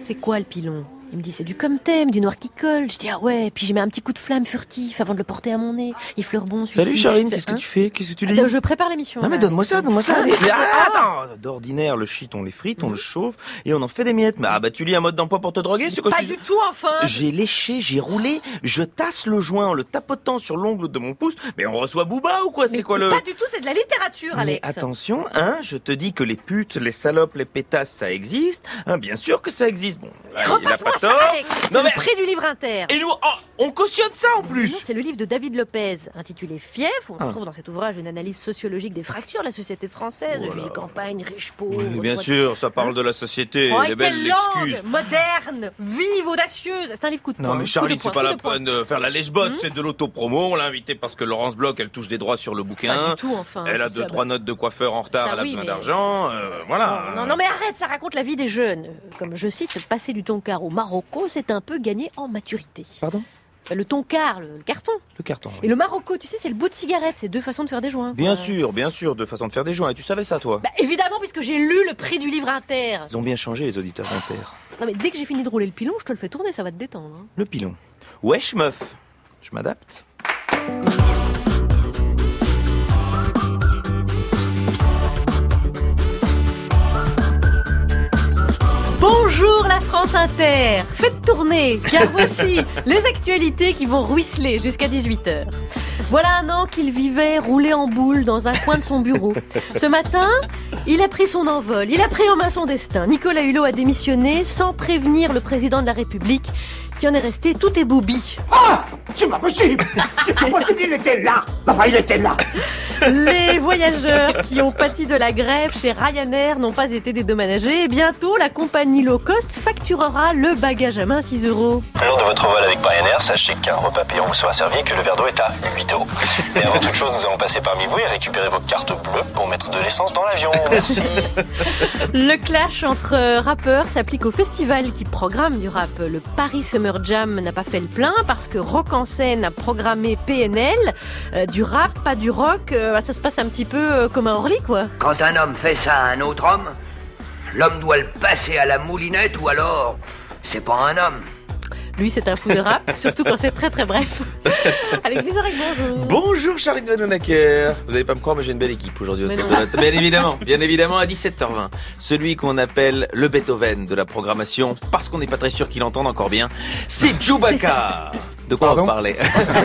C'est quoi le pilon ? Il me dit, c'est du comme thème, du noir qui colle. Je dis, ah ouais, puis j'y mets un petit coup de flamme furtif avant de le porter à mon nez. Il fleure bon, celui-ci. Salut Charline, qu'est-ce que tu fais ? Qu'est-ce que tu lis ? Je prépare l'émission. Non mais donne-moi ça, allez. Mais attends, d'ordinaire, le shit, on les frite, on le chauffe et on en fait des miettes. Mais tu lis un mode d'emploi pour te droguer, c'est quoi ? Pas du tout, enfin. J'ai léché, j'ai roulé, je tasse le joint en le tapotant sur l'ongle de mon pouce. Mais on reçoit Booba ou quoi ? C'est quoi le... Pas du tout, c'est de la littérature, Alex. Mais attention, je te dis que les putes, les salopes, les pétasses, ça existe. Bien sûr que ça existe. Bon, là, il a pas Repasse-moi ça, tort. Alex. Non, C'est mais... le prix du livre inter. Et nous, on cautionne ça en plus. Non, c'est le livre de David Lopez, intitulé Fief, où on trouve dans cet ouvrage une analyse sociologique des fractures de la société française, de ville, campagne, riche, pauvre. Oui, bien sûr, ça parle de la société, Oh, les belles quelle excuses. langue moderne, vive, audacieuse. C'est un livre coup de poing. Non mais Charline, c'est pas la peine de faire la lèche-botte, c'est de l'autopromo. On l'a invitée parce que Laurence Bloch, elle touche des droits sur le bouquin. Pas du tout, enfin. Elle a 2-3 notes de coiffeur en retard, Ça, elle a oui, besoin mais- d'argent, voilà. Non, mais arrête, ça raconte la vie des jeunes. Comme je cite, passer du toncar au Marocco, c'est un peu gagner en maturité. Pardon ? Le toncar, le carton. Le carton. Et le Marocco, tu sais, c'est le bout de cigarette. C'est deux façons de faire des joints. Bien sûr, deux façons de faire des joints. Et tu savais ça, toi ? Bah, évidemment, puisque j'ai lu le prix du livre inter. Ils ont bien changé, les auditeurs d'Inter. Non, mais dès que j'ai fini de rouler le pilon, je te le fais tourner, ça va te détendre. Hein. Le pilon. Wesh, meuf. Je m'adapte. Bonjour la France Inter. Faites tourner, car voici les actualités qui vont ruisseler jusqu'à 18h. Voilà un an qu'il vivait roulé en boule dans un coin de son bureau. Ce matin, il a pris son envol, il a pris en main son destin. Nicolas Hulot a démissionné sans prévenir le président de la République, qui en est resté tout éboubi. Ah, c'est pas possible. C'est pas possible, il était là. Enfin, il était là. Les voyageurs qui ont pâti de la grève chez Ryanair n'ont pas été dédommagés. Et bientôt, la compagnie low cost facturera le bagage à main 6 €. Lors de votre vol avec Ryanair, sachez qu'un repas payant vous sera servi et que le verre d'eau est à 8 €. Et avant toute chose, nous allons passer parmi vous et récupérer votre carte bleue pour mettre de l'essence dans l'avion. Merci. Le clash entre rappeurs s'applique au festival qui programme du rap. Le Paris Summer Jam n'a pas fait le plein parce que Rock en scène a programmé PNL. Du rap, pas du rock. Ça se passe un petit peu comme à Orly, quoi. Quand un homme fait ça à un autre homme, l'homme doit le passer à la moulinette ou alors c'est pas un homme. Lui, c'est un fou de rap, surtout quand c'est très très bref. Alex Vizorek, bonjour. Bonjour Charline Vanhoenacker. Vous allez pas me croire, mais j'ai une belle équipe aujourd'hui autour de la table. Bien évidemment, à 17h20. Celui qu'on appelle le Beethoven de la programmation, parce qu'on n'est pas très sûr qu'il entende encore bien, c'est Chewbacca. De quoi on va parler?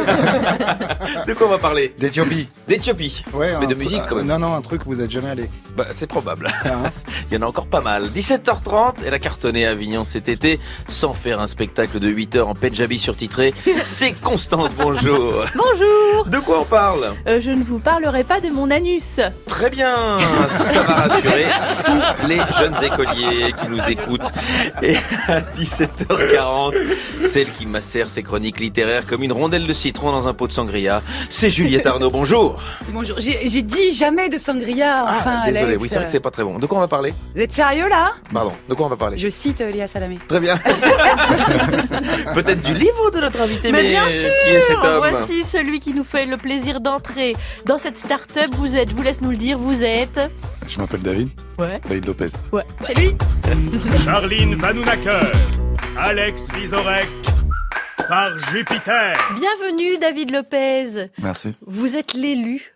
De quoi on va parler? D'Éthiopie. D'Éthiopie. Ouais, mais de musique quand même. Non, un truc où vous êtes jamais allé. Bah, c'est probable. Hein. Il y en a encore pas mal. 17h30, elle a cartonné à Avignon cet été, sans faire un spectacle de 8 heures en Pendjabi surtitré. C'est Constance, bonjour. Bonjour. De quoi on parle? Je ne vous parlerai pas de mon anus. Très bien, ça va rassurer tous les jeunes écoliers qui nous écoutent. Et à 17h40, celle qui macère ses chroniques littéraires comme une rondelle de citron dans un pot de sangria, c'est Juliette Arnaud, bonjour. Bonjour, j'ai dit jamais de sangria, enfin Désolé, Alex. oui, c'est vrai que c'est pas très bon. De quoi on va parler? Vous êtes sérieux là? Pardon, de quoi on va parler? Je cite Léa Salamé. Très bien. Peut-être du livre de notre invité, mais bien sûr, qui est cet homme? voici celui qui nous fait le plaisir d'entrer dans cette start-up. Vous êtes, je vous laisse nous le dire, vous êtes... Je m'appelle David. Ouais. David Lopez. Ouais, c'est lui. Charline Vanhoenacker, Alex Vizorek, par Jupiter. Bienvenue David Lopez. Merci. Vous êtes l'élu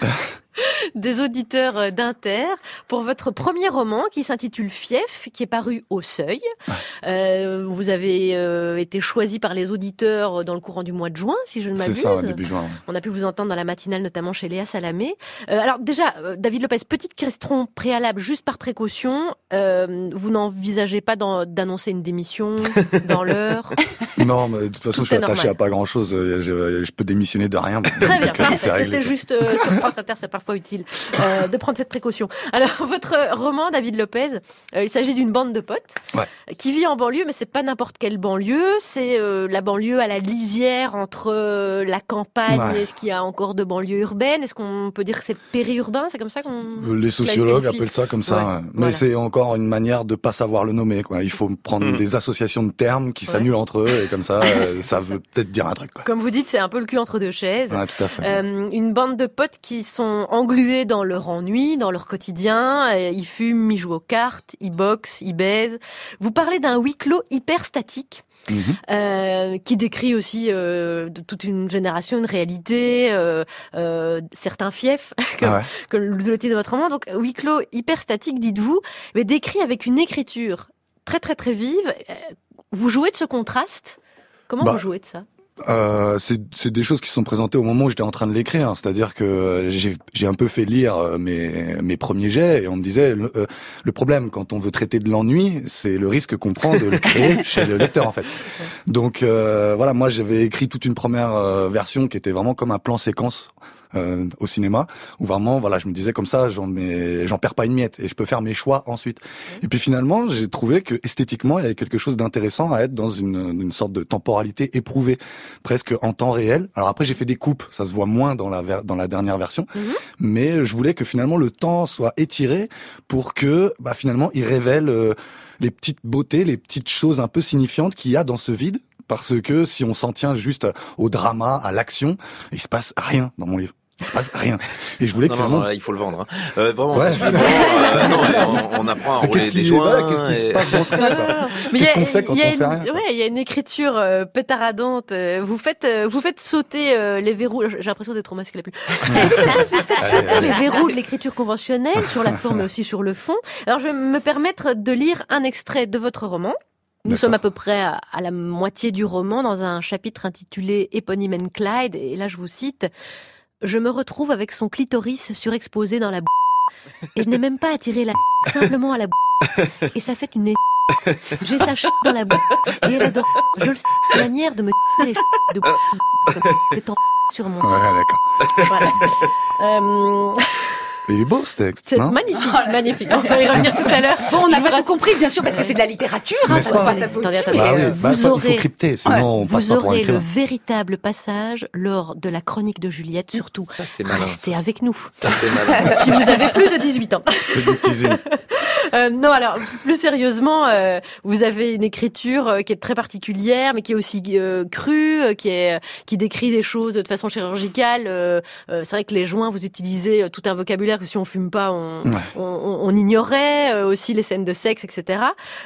des auditeurs d'Inter pour votre premier roman qui s'intitule Fief, qui est paru au Seuil. Vous avez été choisi par les auditeurs dans le courant du mois de juin, si je ne m'abuse. C'est ça, début juin. On a pu vous entendre dans la matinale, notamment chez Léa Salamé. Alors déjà, David Lopez, petite question préalable, juste par précaution. Vous n'envisagez pas d'annoncer une démission dans l'heure? Non, mais de toute façon, Tout je suis est attaché normal. à pas grand-chose. Je peux démissionner de rien. Très bien, Donc, c'est réglé, c'était quoi. juste sur France Inter, c'est parfois utile de prendre cette précaution. Alors, votre roman, David Lopez, il s'agit d'une bande de potes qui vit en banlieue, mais c'est pas n'importe quelle banlieue, c'est la banlieue à la lisière entre la campagne. Est-ce qu'il y a encore de banlieues urbaines? Est-ce qu'on peut dire que c'est périurbain? C'est comme ça qu'on... Les sociologues qualifie. appellent ça comme ça. Ouais, Mais voilà. c'est encore une manière de pas savoir le nommer, quoi. Il faut prendre des associations de termes qui s'annulent entre eux et comme ça, ça veut peut-être dire un truc, quoi. Comme vous dites, c'est un peu le cul entre deux chaises. Ouais, tout à fait. Une bande de potes qui sont englués englués dans leur ennui, dans leur quotidien. Ils fument, ils jouent aux cartes, ils boxent, ils baisent. Vous parlez d'un huis clos hyper statique. Qui décrit aussi de toute une génération, une réalité, certains fiefs, comme le titre de votre roman. Donc, huis clos hyper statique, dites-vous, mais décrit avec une écriture très très très vive. Vous jouez de ce contraste ? Comment vous jouez de ça ? C'est des choses qui sont présentées au moment où j'étais en train de l'écrire, c'est-à-dire que j'ai un peu fait lire mes premiers jets et on me disait le problème quand on veut traiter de l'ennui, c'est le risque qu'on prend de le créer chez le lecteur en fait. Donc voilà, moi j'avais écrit toute une première version qui était vraiment comme un plan séquence au cinéma, où vraiment, voilà, je me disais comme ça, j'en perds pas une miette et je peux faire mes choix ensuite. Et puis finalement, j'ai trouvé que esthétiquement, il y avait quelque chose d'intéressant à être dans une sorte de temporalité éprouvée, presque en temps réel. Alors après, j'ai fait des coupes, ça se voit moins dans la dernière version, mais je voulais que finalement le temps soit étiré pour que, finalement, il révèle les petites beautés, les petites choses un peu signifiantes qu'il y a dans ce vide. Parce que si on s'en tient juste au drama, à l'action, il se passe rien dans mon livre. Il se passe rien. Et je voulais que finalement... Non, là, il faut le vendre. Vraiment, ouais. On apprend à rouler des joints. Qu'est-ce qui se passe dans ce cas, qu'est-ce qu'on fait quand on fait rien? Ouais, il y a une écriture pétaradante. Vous faites sauter les verrous. J'ai l'impression d'être au masque la pluie. Vous faites sauter les verrous de l'écriture conventionnelle sur la forme mais aussi sur le fond. Alors, je vais me permettre de lire un extrait de votre roman. Nous sommes à peu près à la moitié du roman, dans un chapitre intitulé Éponine and Clyde. Et là, je vous cite... Je me retrouve avec son clitoris surexposé dans la et je n'ai même pas attiré la simplement à la et ça fait une j'ai sa dans la et elle adore. Je le sais, la manière de me les de étant sur mon. Ouais, d'accord. Voilà. Il est beau ce texte. C'est magnifique. On va y revenir tout à l'heure. Bon, on n'a pas tout compris, bien sûr, parce que c'est de la littérature. Ça va pas s'applaudir. Vous aurez, il faut crypter, sinon on passe pas pour un écrivain. Le véritable passage lors de la chronique de Juliette, surtout. Ça, c'est malin. Restez avec nous. Ça, c'est malin. Si vous avez plus de 18 ans. C'est du teasing. Non, alors, plus sérieusement, vous avez une écriture qui est très particulière, mais qui est aussi crue, qui décrit des choses de façon chirurgicale. C'est vrai que les joints, vous utilisez tout un vocabulaire que si on fume pas, on ignorait, aussi les scènes de sexe, etc.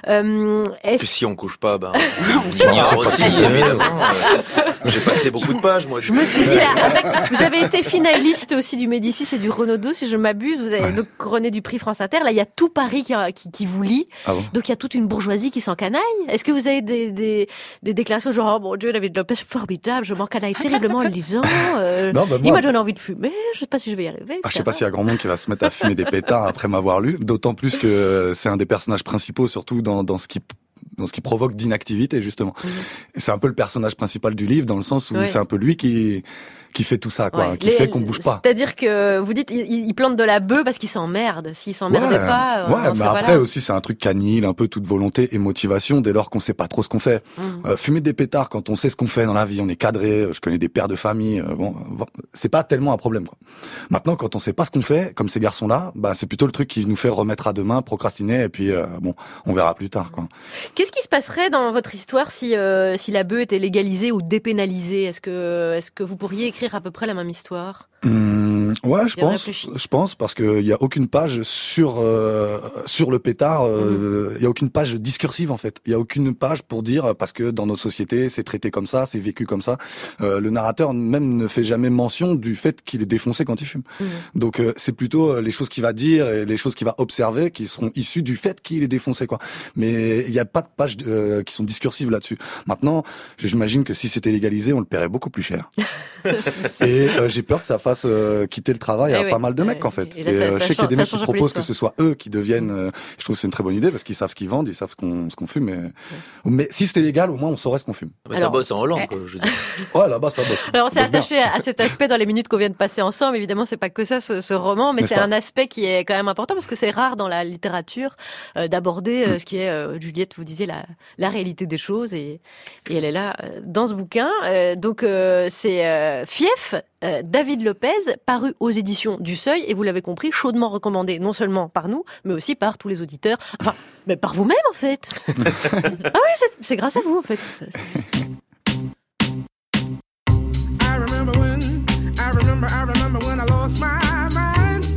Puis si on couche pas, on ignore aussi, évidemment. J'ai passé beaucoup de pages, moi. Je me suis dit, vous avez été finaliste aussi du Médicis et du Renaudot, si je m'abuse. Vous avez donc couronné du prix France Inter. Là, il y a tout Paris qui vous lit. Ah bon. Donc, il y a toute une bourgeoisie qui s'encanaille. Est-ce que vous avez des déclarations genre, oh mon Dieu, David Lopez, formidable, je m'encanaille terriblement en le lisant. Il m'a donné envie de fumer. Je sais pas si je vais y arriver. Je sais pas s'il y a grand monde qui va se mettre à fumer des pétards après m'avoir lu. D'autant plus que c'est un des personnages principaux, surtout dans ce qui provoque d'inactivité, justement. Et c'est un peu le personnage principal du livre, dans le sens où c'est un peu lui qui fait tout ça, quoi, qui fait qu'on bouge pas. C'est-à-dire que vous dites, il plante de la bœuf parce qu'il s'emmerde. S'il s'emmerdait pas, mais après aussi, c'est un truc canil, un peu toute volonté et motivation dès lors qu'on sait pas trop ce qu'on fait. Fumer des pétards quand on sait ce qu'on fait dans la vie, on est cadré, je connais des pères de famille, c'est pas tellement un problème, quoi. Maintenant, quand on sait pas ce qu'on fait, comme ces garçons-là, c'est plutôt le truc qui nous fait remettre à demain, procrastiner, et puis, on verra plus tard, quoi. Qu'est-ce qui se passerait dans votre histoire si la bœuf était légalisée ou dépénalisée? Est-ce que vous pourriez écrire à peu près la même histoire? Ouais, je pense parce que il y a aucune page sur le pétard, il y a aucune page discursive en fait. Il y a aucune page pour dire parce que dans notre société, c'est traité comme ça, c'est vécu comme ça. Le narrateur même ne fait jamais mention du fait qu'il est défoncé quand il fume. Donc c'est plutôt les choses qu'il va dire et les choses qu'il va observer qui seront issues du fait qu'il est défoncé, quoi. Mais il y a pas de pages qui sont discursives là-dessus. Maintenant, j'imagine que si c'était légalisé, on le paierait beaucoup plus cher. Et j'ai peur que ça fasse quitter le travail à pas mal de mecs en fait. Et je sais qu'il y a des mecs qui proposent que ce soit eux qui deviennent. Je trouve que c'est une très bonne idée parce qu'ils savent ce qu'ils vendent, ils savent ce qu'on fume. Mais si c'était légal, au moins on saurait ce qu'on fume. Mais ça bosse en Hollande, quoi, je dis. Ouais, là-bas ça bosse. Alors on s'est attaché à cet aspect dans les minutes qu'on vient de passer ensemble. Évidemment, c'est pas que ça ce roman, mais c'est un aspect qui est quand même important parce que c'est rare dans la littérature d'aborder ce qui est, Juliette, vous disiez la réalité des choses et elle est là dans ce bouquin. Donc c'est Fief. David Lopez, paru aux éditions du Seuil, et vous l'avez compris, chaudement recommandé, non seulement par nous, mais aussi par tous les auditeurs. Enfin, mais par vous-même, en fait. Ah oui, c'est grâce à vous, en fait. Tout ça. I remember when I lost my mind.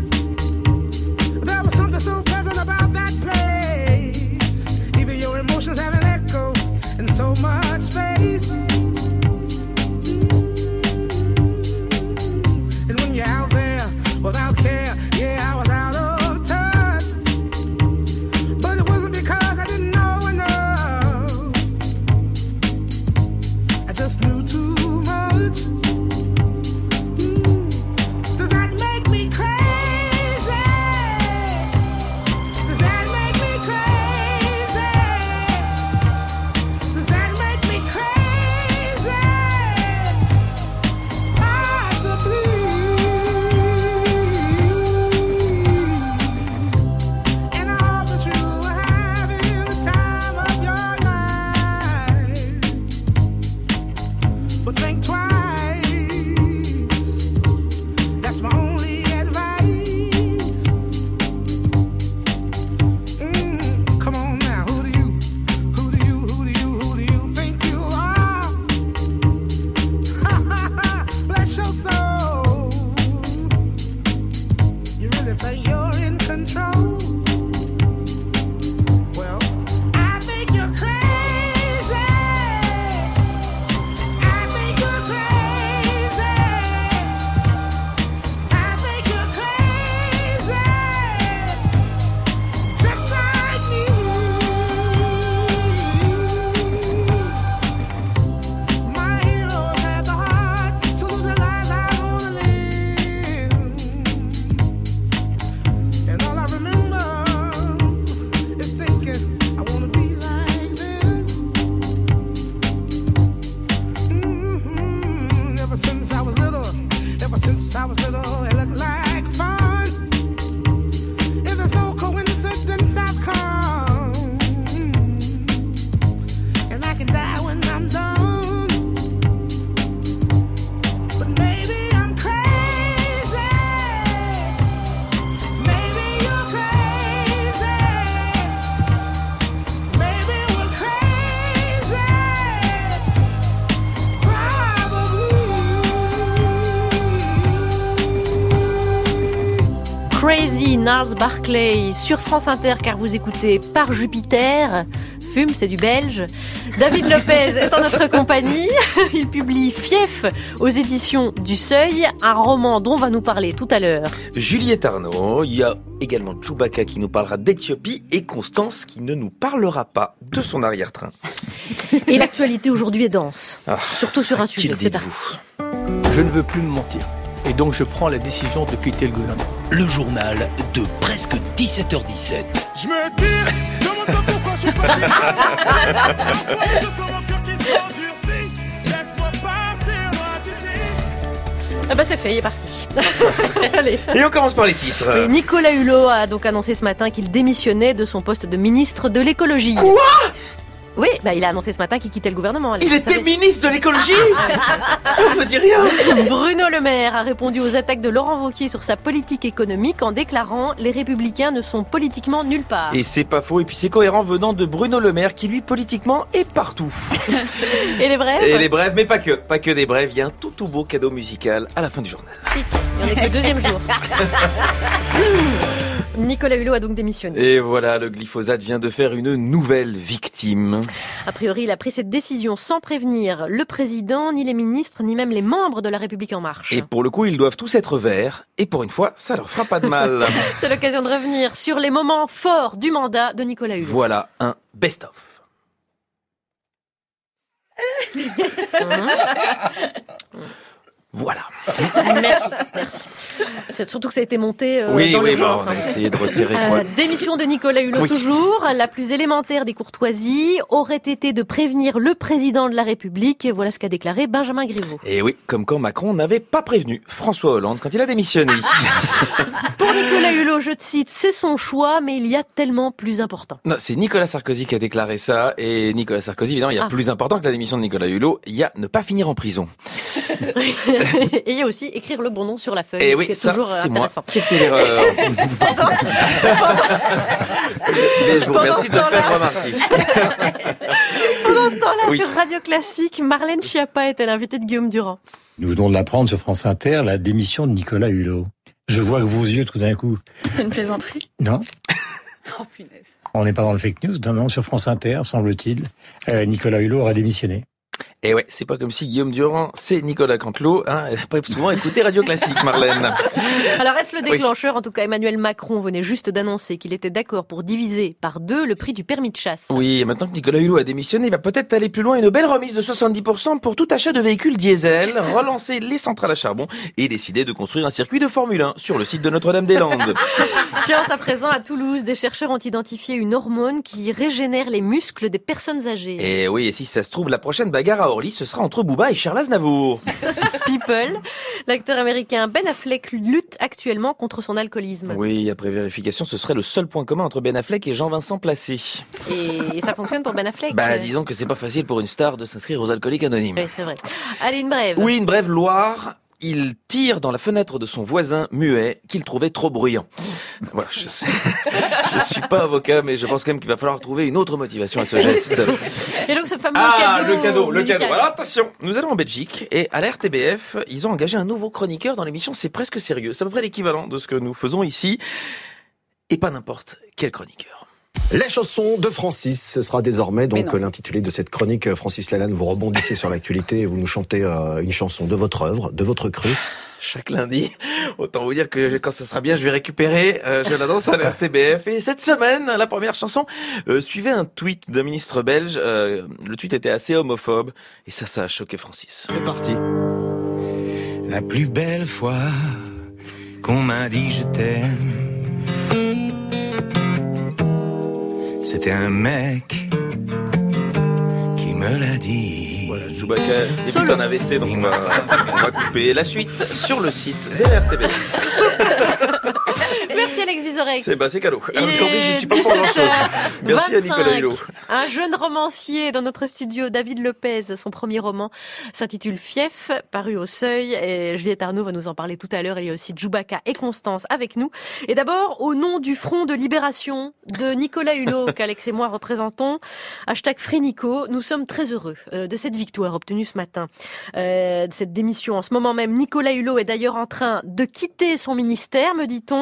Crazy, Gnarls Barclay sur France Inter car vous écoutez Par Jupiter. Fume, c'est du belge. David Lopez est en notre compagnie. Il publie Fief aux éditions du Seuil, un roman dont on va nous parler tout à l'heure. Juliette Arnaud, il y a également Chewbacca qui nous parlera d'Éthiopie et Constance qui ne nous parlera pas de son arrière-train. Et l'actualité aujourd'hui est dense, surtout sur un sujet. Qu'il dites-vous ? Je ne veux plus me mentir. Et donc je prends la décision de quitter le gouvernement. Le journal de presque 17h17. Je me tire, demande pas pourquoi je suis pas dit. Je sens mon cœur qui s'endurcit. Laisse-moi partir, moi d'ici. Ah bah c'est fait, il est parti. Allez. Et on commence par les titres. Oui, Nicolas Hulot a donc annoncé ce matin qu'il démissionnait de son poste de ministre de l'écologie. Quoi ? Oui, bah il a annoncé ce matin qu'il quittait le gouvernement. Il était ministre de l'écologie. On me dit rien. Bruno Le Maire a répondu aux attaques de Laurent Wauquiez sur sa politique économique en déclarant « Les Républicains ne sont politiquement nulle part ». Et c'est pas faux, et puis c'est cohérent venant de Bruno Le Maire qui lui politiquement est partout. Et les brèves ? Et les brèves, mais pas que des brèves, il y a un tout beau cadeau musical à la fin du journal. Il n'y en est que le deuxième jour. Nicolas Hulot a donc démissionné. Et voilà, le glyphosate vient de faire une nouvelle victime. A priori, il a pris cette décision sans prévenir le président, ni les ministres, ni même les membres de La République En Marche. Et pour le coup, ils doivent tous être verts. Et pour une fois, ça leur fera pas de mal. C'est l'occasion de revenir sur les moments forts du mandat de Nicolas Hulot. Voilà un best-of. Voilà. Merci. C'est surtout que ça a été monté dans oui, l'urgence. On a essayé de resserrer. Démission de Nicolas Hulot toujours. La plus élémentaire des courtoisies aurait été de prévenir le président de la République. Voilà ce qu'a déclaré Benjamin Griveaux. Et oui, comme quand Macron n'avait pas prévenu François Hollande quand il a démissionné. Pour Nicolas Hulot, je te cite, c'est son choix, mais il y a tellement plus important. Non, c'est Nicolas Sarkozy qui a déclaré ça. Et Nicolas Sarkozy, évidemment, il y a plus important que la démission de Nicolas Hulot. Il y a ne pas finir en prison. Et il y a aussi écrire le bon nom sur la feuille. Et oui, qui est ça, toujours c'est intéressant. moi qui ai fait l'erreur. Mais je vous remercie de le faire remarquer. Pendant ce temps-là, sur Radio Classique, Marlène Schiappa était l'invitée de Guillaume Durand. Nous venons de l'apprendre sur France Inter, la démission de Nicolas Hulot. Je vois que vos yeux tout d'un coup. C'est une plaisanterie ? Non. Oh punaise. On n'est pas dans le fake news, non, sur France Inter, semble-t-il. Nicolas Hulot aura démissionné. Et ouais, c'est pas comme si Guillaume Durand, c'est Nicolas Canteloup, hein. Après souvent écouter Radio Classique, Marlène. Alors, est-ce le déclencheur? En tout cas, Emmanuel Macron venait juste d'annoncer qu'il était d'accord pour diviser par 2 le prix du permis de chasse. Oui, et maintenant que Nicolas Hulot a démissionné, il va peut-être aller plus loin. Une belle remise de 70% pour tout achat de véhicules diesel, relancer les centrales à charbon et décider de construire un circuit de Formule 1 sur le site de Notre-Dame-des-Landes. Science à présent, à Toulouse, des chercheurs ont identifié une hormone qui régénère les muscles des personnes âgées. Et oui, et si ça se trouve, la prochaine bagarre à Orly, ce sera entre Booba et Charles Aznavour. People, l'acteur américain Ben Affleck lutte actuellement contre son alcoolisme. Oui, après vérification, ce serait le seul point commun entre Ben Affleck et Jean-Vincent Placé. Et ça fonctionne pour Ben Affleck? Bah, disons que c'est pas facile pour une star de s'inscrire aux alcooliques anonymes. Oui, c'est vrai. Allez, une brève. Oui, une brève. Loire. Il tire dans la fenêtre de son voisin muet qu'il trouvait trop bruyant. Voilà, je sais. Je suis pas avocat, mais je pense quand même qu'il va falloir trouver une autre motivation à ce geste. Et donc ce fameux cadeau. Le cadeau. Alors attention, nous allons en Belgique et à la RTBF, ils ont engagé un nouveau chroniqueur dans l'émission C'est presque sérieux. C'est à peu près l'équivalent de ce que nous faisons ici. Et pas n'importe quel chroniqueur. Les chansons de Francis, ce sera désormais donc l'intitulé de cette chronique. Francis Lalanne, vous rebondissez sur l'actualité et vous nous chantez une chanson de votre œuvre, de votre cru. Chaque lundi, autant vous dire que quand ce sera bien, je vais récupérer, je la danse à la RTBF. Et cette semaine, la première chanson suivait un tweet d'un ministre belge. Le tweet était assez homophobe et ça a choqué Francis. C'est parti. La plus belle fois qu'on m'a dit je t'aime, c'était un mec qui me l'a dit. Voilà, Chewbacca débute un AVC, donc on va couper la suite sur le site de la RTBF. Merci Alex Vizorek. C'est cadeau. Aujourd'hui, j'y suis pas pour grand-chose. Merci à Nicolas Hulot. Un jeune romancier dans notre studio, David Lopez. Son premier roman s'intitule Fief, paru au Seuil. Et Juliette Arnaud va nous en parler tout à l'heure. Il y a aussi Chewbacca et Constance avec nous. Et d'abord, au nom du Front de Libération de Nicolas Hulot, qu'Alex et moi représentons, #FreeNico, nous sommes très heureux de cette victoire obtenue ce matin, de cette démission. En ce moment même, Nicolas Hulot est d'ailleurs en train de quitter son ministère, me dit-on.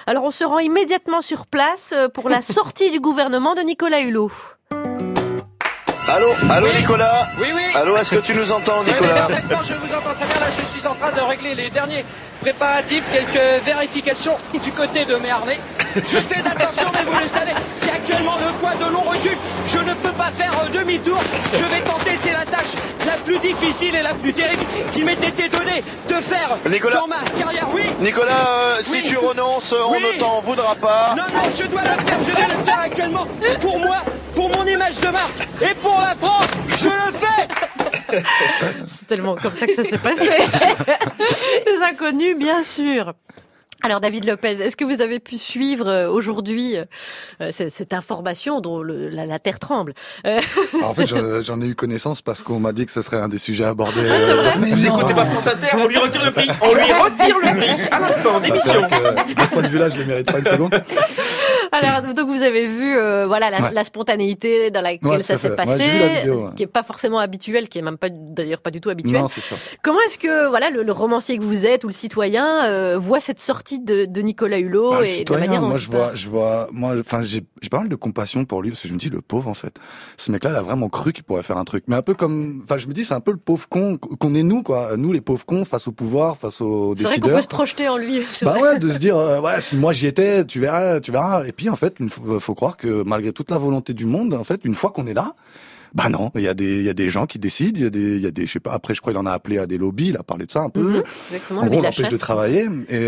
Alors on se rend immédiatement sur place pour la sortie du gouvernement de Nicolas Hulot. Allô, oui. Nicolas. Oui. Allô, est-ce que tu nous entends, Nicolas? Oui, parfaitement, je vous entends très bien. Là, je suis en train de régler les derniers préparatifs, quelques vérifications du côté de Méharnais. Je fais attention, mais vous le savez, si actuellement le poids de l'on recule, je ne peux pas faire demi-tour. Je vais tenter, c'est la tâche la plus difficile et la plus terrible qui m'ait été donnée de faire dans ma carrière. Oui. Nicolas, si tu renonces, on ne t'en voudra pas. Non, je dois le faire. Je vais le faire actuellement pour moi, pour mon image de marque et pour la France. Je le fais. C'est tellement comme ça que ça s'est passé. Les inconnus, bien sûr. Alors David Lopez, est-ce que vous avez pu suivre aujourd'hui cette information dont la terre tremble? En fait, j'en ai eu connaissance parce qu'on m'a dit que ce serait un des sujets abordés. Vous écoutez pas France Inter, on lui retire le prix. On lui retire le prix à l'instant d'émission. De ce point de vue-là, je le mérite pas une seconde. Alors, donc vous avez vu la spontanéité dans laquelle ça s'est passé, j'ai vu la vidéo, qui est pas forcément habituel, qui est même pas d'ailleurs pas du tout habituel. Non, c'est sûr. Comment est-ce que le romancier que vous êtes ou le citoyen voit cette sortie de Nicolas Hulot et citoyen, de la manière moi j'ai pas mal de compassion pour lui parce que je me dis le pauvre en fait. Ce mec-là, il a vraiment cru qu'il pourrait faire un truc, mais un peu comme, je me dis c'est un peu le pauvre con qu'on est nous quoi, nous les pauvres cons face au pouvoir, face aux décideurs. C'est vrai qu'on peut se projeter en lui. De se dire si moi j'y étais, tu verras. Et puis en fait, faut croire que malgré toute la volonté du monde, en fait, une fois qu'on est là. Bah non, il y a des gens qui décident, il y a des je sais pas, après je crois qu'il en a appelé à des lobbies, il a parlé de ça un peu. Exactement, en gros, on l'empêche de travailler et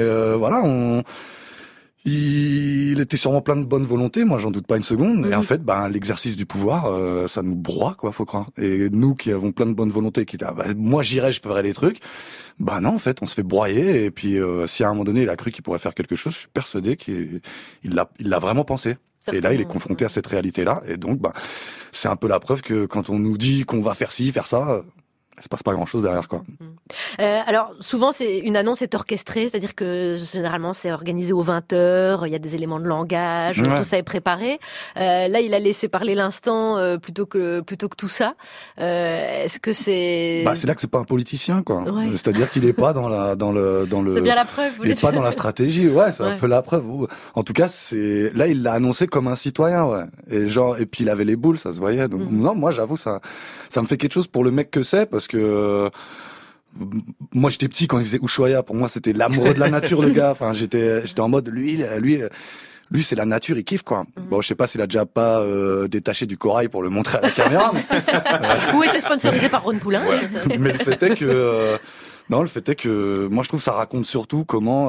il était sûrement plein de bonne volonté, moi j'en doute pas une seconde. Et en fait, l'exercice du pouvoir, ça nous broie quoi, faut croire. Et nous qui avons plein de bonne volonté, qui moi j'irai, je ferai les trucs. Bah non, en fait, on se fait broyer. Et puis si à un moment donné il a cru qu'il pourrait faire quelque chose, je suis persuadé qu'il l'a vraiment pensé. Et là, il est confronté à cette réalité-là. Et donc, c'est un peu la preuve que quand on nous dit qu'on va faire ci, faire ça, il se passe pas grand-chose derrière, quoi. Alors, souvent, une annonce est orchestrée, c'est-à-dire que généralement, c'est organisé aux 20h, il y a des éléments de langage, tout ça est préparé. Là, il a laissé parler l'instant plutôt que tout ça. Est-ce que c'est... c'est là que c'est pas un politicien, quoi. Ouais. C'est-à-dire qu'il est pas dans le. C'est bien la preuve. Il est pas dans la stratégie, c'est un peu la preuve. En tout cas, là, il l'a annoncé comme un citoyen, et puis il avait les boules, ça se voyait. Donc, non, moi, j'avoue, ça me fait quelque chose pour le mec que c'est, parce que moi j'étais petit quand il faisait Ushuaïa, pour moi c'était l'amoureux de la nature le gars, j'étais en mode lui c'est la nature, il kiffe quoi. Bon, je sais pas s'il a déjà pas détaché du corail pour le montrer à la caméra, ou était sponsorisé par Ron Poulain. Mais le fait est que moi je trouve que ça raconte surtout comment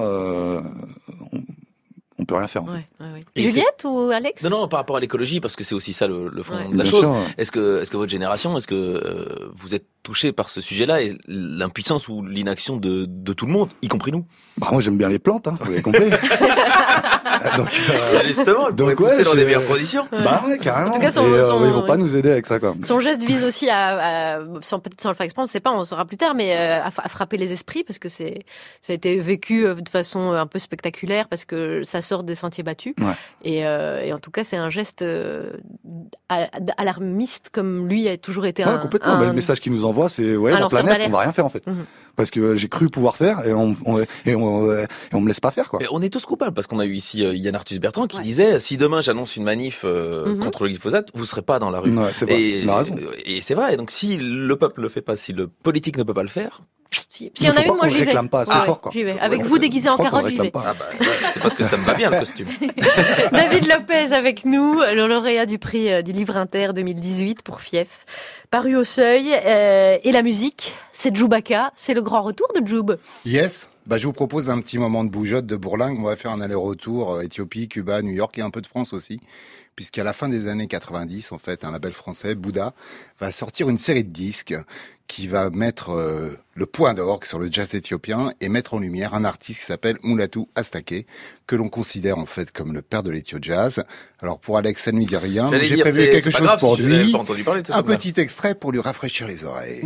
on peut rien faire. Juliette ou Alex? Non, par rapport à l'écologie, parce que c'est aussi ça le fond de la chose. Est-ce que votre génération, vous êtes touché par ce sujet-là et l'impuissance ou l'inaction de tout le monde, y compris nous? Moi j'aime bien les plantes, vous avez compris. Justement, donc pousser dans des meilleures conditions. Carrément. En tout cas, ils vont pas nous aider avec ça, quoi. Son geste vise aussi sans le faire exprès, on ne sait pas, on saura plus tard, mais à frapper les esprits, parce que ça a été vécu de façon un peu spectaculaire, parce que ça sort des sentiers battus. Et en tout cas, c'est un geste alarmiste, comme lui a toujours été complètement. Le message qu'il nous envoie, c'est la planète, on va rien faire en fait. Parce que j'ai cru pouvoir faire et on me laisse pas faire, quoi. Et on est tous coupables, parce qu'on a eu ici Yann Arthus Bertrand qui disait, si demain j'annonce une manif contre le glyphosate, vous serez pas dans la rue. C'est vrai, il a raison. Et c'est vrai. Donc si le peuple le fait pas, si le politique ne peut pas le faire. Si y en a une, moi j'y vais. Réclame pas assez fort, quoi. J'y vais. Avec vous déguisé en carotte, j'y vais. C'est parce que ça me va bien le costume. David Lopez avec nous, le lauréat du prix du Livre Inter 2018 pour Fief, paru au Seuil. Et la musique, c'est Djoubaka, c'est le grand retour de Djoub. Yes. Je vous propose un petit moment de bougeotte, de bourlingue. On va faire un aller-retour Éthiopie, Cuba, New York et un peu de France aussi. Puisqu'à la fin des années 90, en fait, un label français, Bouddha, va sortir une série de disques qui va mettre le point d'orgue sur le jazz éthiopien et mettre en lumière un artiste qui s'appelle Mulatu Astatke, que l'on considère en fait comme le père de l'éthio jazz. Alors pour Alex, ça ne lui dit rien. J'ai prévu quelque chose pour lui. Un petit extrait pour lui rafraîchir les oreilles.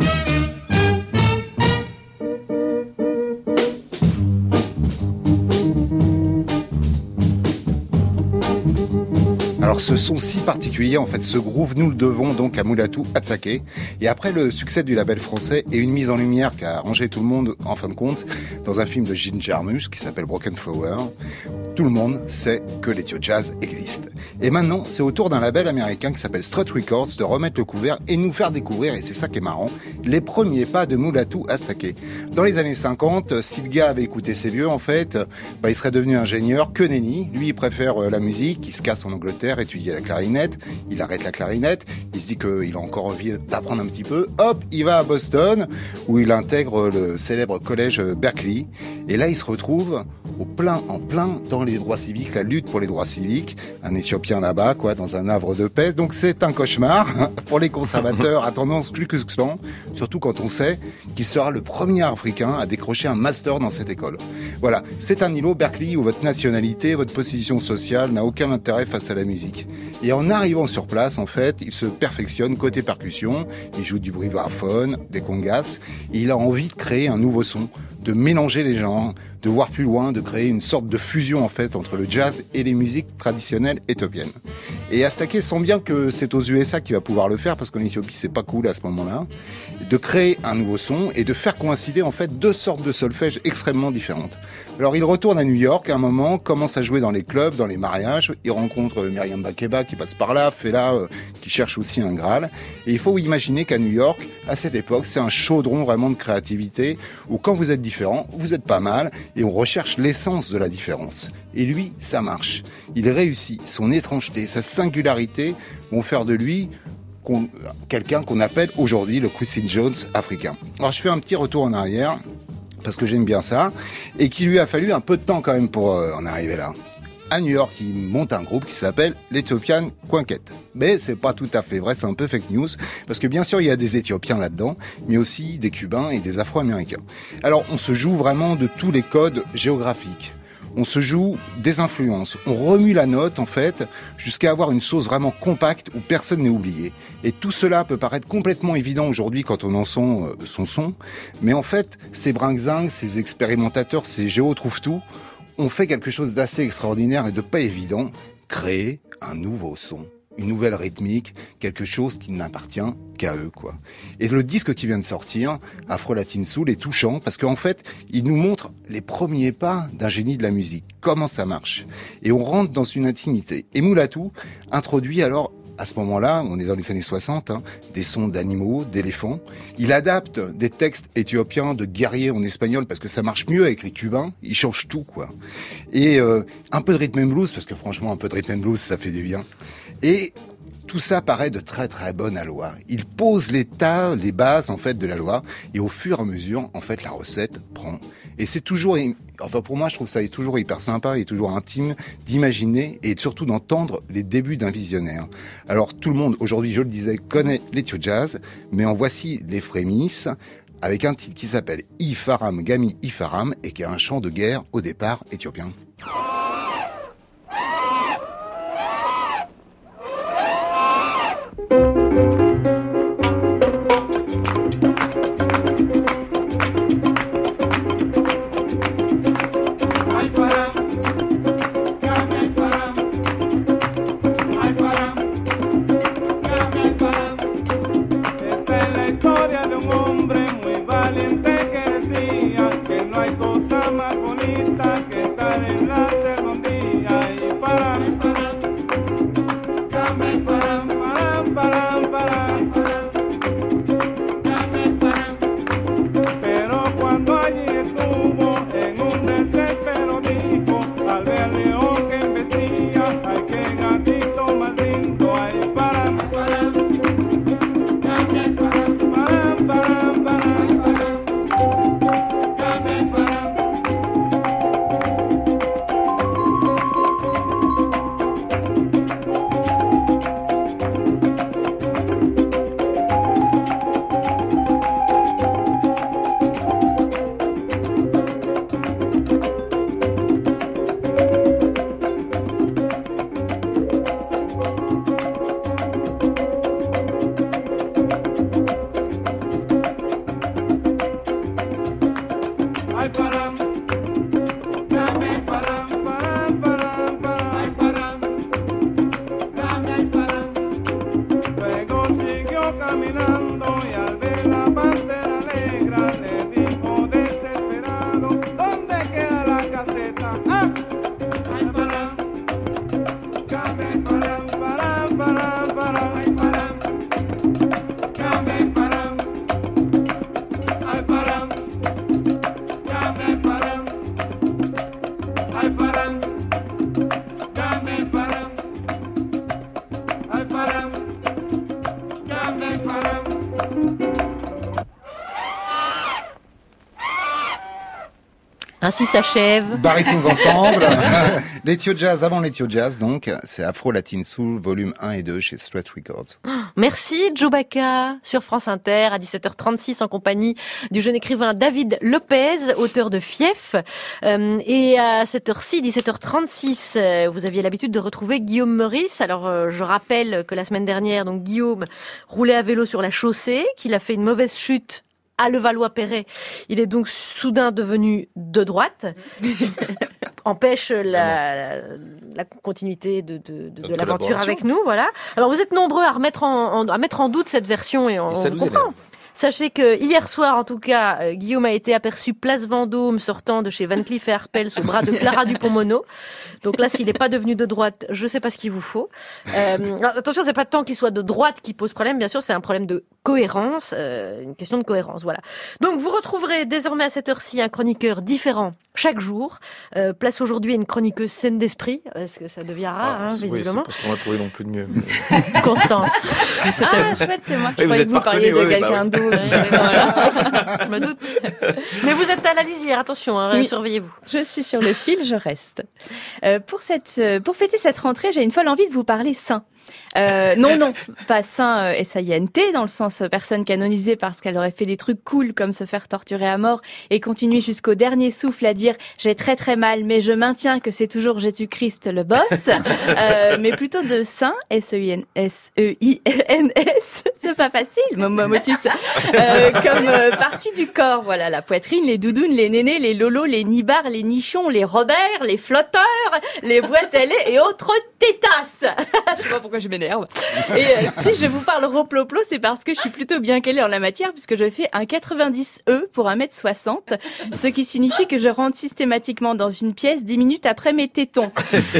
Alors ce son si particulier, en fait, ce groove, nous le devons donc à Mulatu Astatke. Et après le succès du label français et une mise en lumière qui a arrangé tout le monde, en fin de compte, dans un film de Jim Jarmusch qui s'appelle Broken Flower, tout le monde sait que l'Ethio Jazz existe. Et maintenant, c'est au tour d'un label américain qui s'appelle Strut Records de remettre le couvert et nous faire découvrir, et c'est ça qui est marrant, les premiers pas de Mulatu Astatke. Dans les années 50, si le gars avait écouté ses vieux, en fait, il serait devenu ingénieur, que nenni. Lui, il préfère la musique, il se casse en Angleterre, étudier la clarinette, il arrête la clarinette, il se dit qu'il a encore envie d'apprendre un petit peu, hop, il va à Boston, où il intègre le célèbre collège Berkeley, et là, il se retrouve en plein dans les droits civiques, la lutte pour les droits civiques, un Éthiopien là-bas, dans un havre de paix. Donc c'est un cauchemar pour les conservateurs à tendance Ku Klux Klan, surtout quand on sait qu'il sera le premier Africain à décrocher un master dans cette école. Voilà, c'est un îlot, Berkeley, où votre nationalité, votre position sociale n'a aucun intérêt face à la musique. Et en arrivant sur place, en fait, il se perfectionne côté percussion, il joue du vibraphone, des congas, et il a envie de créer un nouveau son, de mélanger les genres, de voir plus loin, de créer une sorte de fusion en fait entre le jazz et les musiques traditionnelles éthiopiennes. Et Astatke sent bien que c'est aux USA qu'il va pouvoir le faire parce qu'en Éthiopie c'est pas cool à ce moment-là, de créer un nouveau son et de faire coïncider en fait deux sortes de solfège extrêmement différentes. Alors il retourne à New York à un moment, commence à jouer dans les clubs, dans les mariages, il rencontre Myriam Makeba qui passe par là, Fela qui cherche aussi un Graal. Et il faut imaginer qu'à New York, à cette époque, c'est un chaudron vraiment de créativité où quand vous êtes différent, vous êtes pas mal et on recherche l'essence de la différence. Et lui, ça marche. Il réussit. Son étrangeté, sa singularité vont faire de lui quelqu'un qu'on appelle aujourd'hui le Quincy Jones africain. Alors je fais un petit retour en arrière parce que j'aime bien ça et qu'il lui a fallu un peu de temps quand même pour en arriver là. À New York, il monte un groupe qui s'appelle l'Ethiopian Quintet. Mais c'est pas tout à fait vrai, c'est un peu fake news, parce que bien sûr, il y a des Éthiopiens là-dedans, mais aussi des Cubains et des Afro-Américains. Alors, on se joue vraiment de tous les codes géographiques. On se joue des influences. On remue la note, en fait, jusqu'à avoir une sauce vraiment compacte où personne n'est oublié. Et tout cela peut paraître complètement évident aujourd'hui quand on entend son son, mais en fait, ces brinque-zinc, ces expérimentateurs, ces géo-trouve-tout, on fait quelque chose d'assez extraordinaire et de pas évident, créer un nouveau son, une nouvelle rythmique, quelque chose qui n'appartient qu'à eux, quoi. Et le disque qui vient de sortir, Afro Latin Soul, est touchant parce qu'en fait, il nous montre les premiers pas d'un génie de la musique, comment ça marche. Et on rentre dans une intimité. Et Mulatu introduit alors, à ce moment-là, on est dans les années 60, des sons d'animaux, d'éléphants. Il adapte des textes éthiopiens de guerriers en espagnol parce que ça marche mieux avec les Cubains. Il change tout, quoi. Et un peu de rhythm and blues, parce que franchement, un peu de rhythm and blues, ça fait du bien. Et tout ça paraît de très très bonne aloi. Il pose les bases en fait de la loi, et au fur et à mesure, en fait, la recette prend. Et c'est toujours, enfin pour moi, je trouve ça est toujours hyper sympa et toujours intime d'imaginer et surtout d'entendre les débuts d'un visionnaire. Alors tout le monde aujourd'hui, je le disais, connaît l'Ethio Jazz, mais en voici les prémices avec un titre qui s'appelle Ifaram Gami Ifaram et qui a un chant de guerre au départ éthiopien. Valiente que decía que no hay cosa más bonita que estar en la selva. Ainsi s'achève. Barrissons ensemble. L'Ethio Jazz, avant l'Ethio Jazz, donc, c'est Afro Latin Soul, volume 1 et 2 chez Strut Records. Merci Joe Baca sur France Inter à 17h36 en compagnie du jeune écrivain David Lopez, auteur de Fief. Et à cette heure-ci, 17h36, vous aviez l'habitude de retrouver Guillaume Meurice. Alors je rappelle que la semaine dernière, donc Guillaume roulait à vélo sur la chaussée, qu'il a fait une mauvaise chute à Levallois-Perret. Il est donc soudain devenu de droite. Empêche la continuité de l'aventure avec nous, voilà. Alors vous êtes nombreux à mettre en doute cette version et on vous comprend. Sachez que hier soir, en tout cas, Guillaume a été aperçu place Vendôme sortant de chez Van Cleef & Arpels au bras de Clara Dupont-Mono. Donc là, s'il n'est pas devenu de droite, je sais pas ce qu'il vous faut. Attention, c'est pas tant qu'il soit de droite qui pose problème. Bien sûr, c'est un problème de cohérence, une question de cohérence. Voilà. Donc vous retrouverez désormais à cette heure-ci un chroniqueur différent chaque jour. Place aujourd'hui à une chroniqueuse saine d'esprit. Est-ce que ça devient rare, visiblement? Oui, c'est parce qu'on va trouver non plus de mieux. Constance. Ah, chouette, c'est moi. Je croyais que vous parliez de quelqu'un d'autre. Je me doute. Mais vous êtes à la lisière, attention, Oui. surveillez-vous. Je suis sur le fil, je reste. Pour fêter cette rentrée, j'ai une folle envie de vous parler saint. Non, pas saint S-A-I-N-T, dans le sens personne canonisée parce qu'elle aurait fait des trucs cool comme se faire torturer à mort et continuer jusqu'au dernier souffle à dire « j'ai très très mal, mais je maintiens que c'est toujours Jésus-Christ le boss », mais plutôt de saint, S-E-I-N-S, c'est pas facile, motus, comme partie du corps, voilà, la poitrine, les doudounes, les nénés, les lolos, les nibards, les nichons, les Robert, les flotteurs, les boîtes à lait et autres tétasses. Je sais pas pourquoi je m'énerve. Et si je vous parle roploplo, c'est parce que je suis plutôt bien calée en la matière puisque je fais un 90E pour 1m60, ce qui signifie que je rentre systématiquement dans une pièce 10 minutes après mes tétons.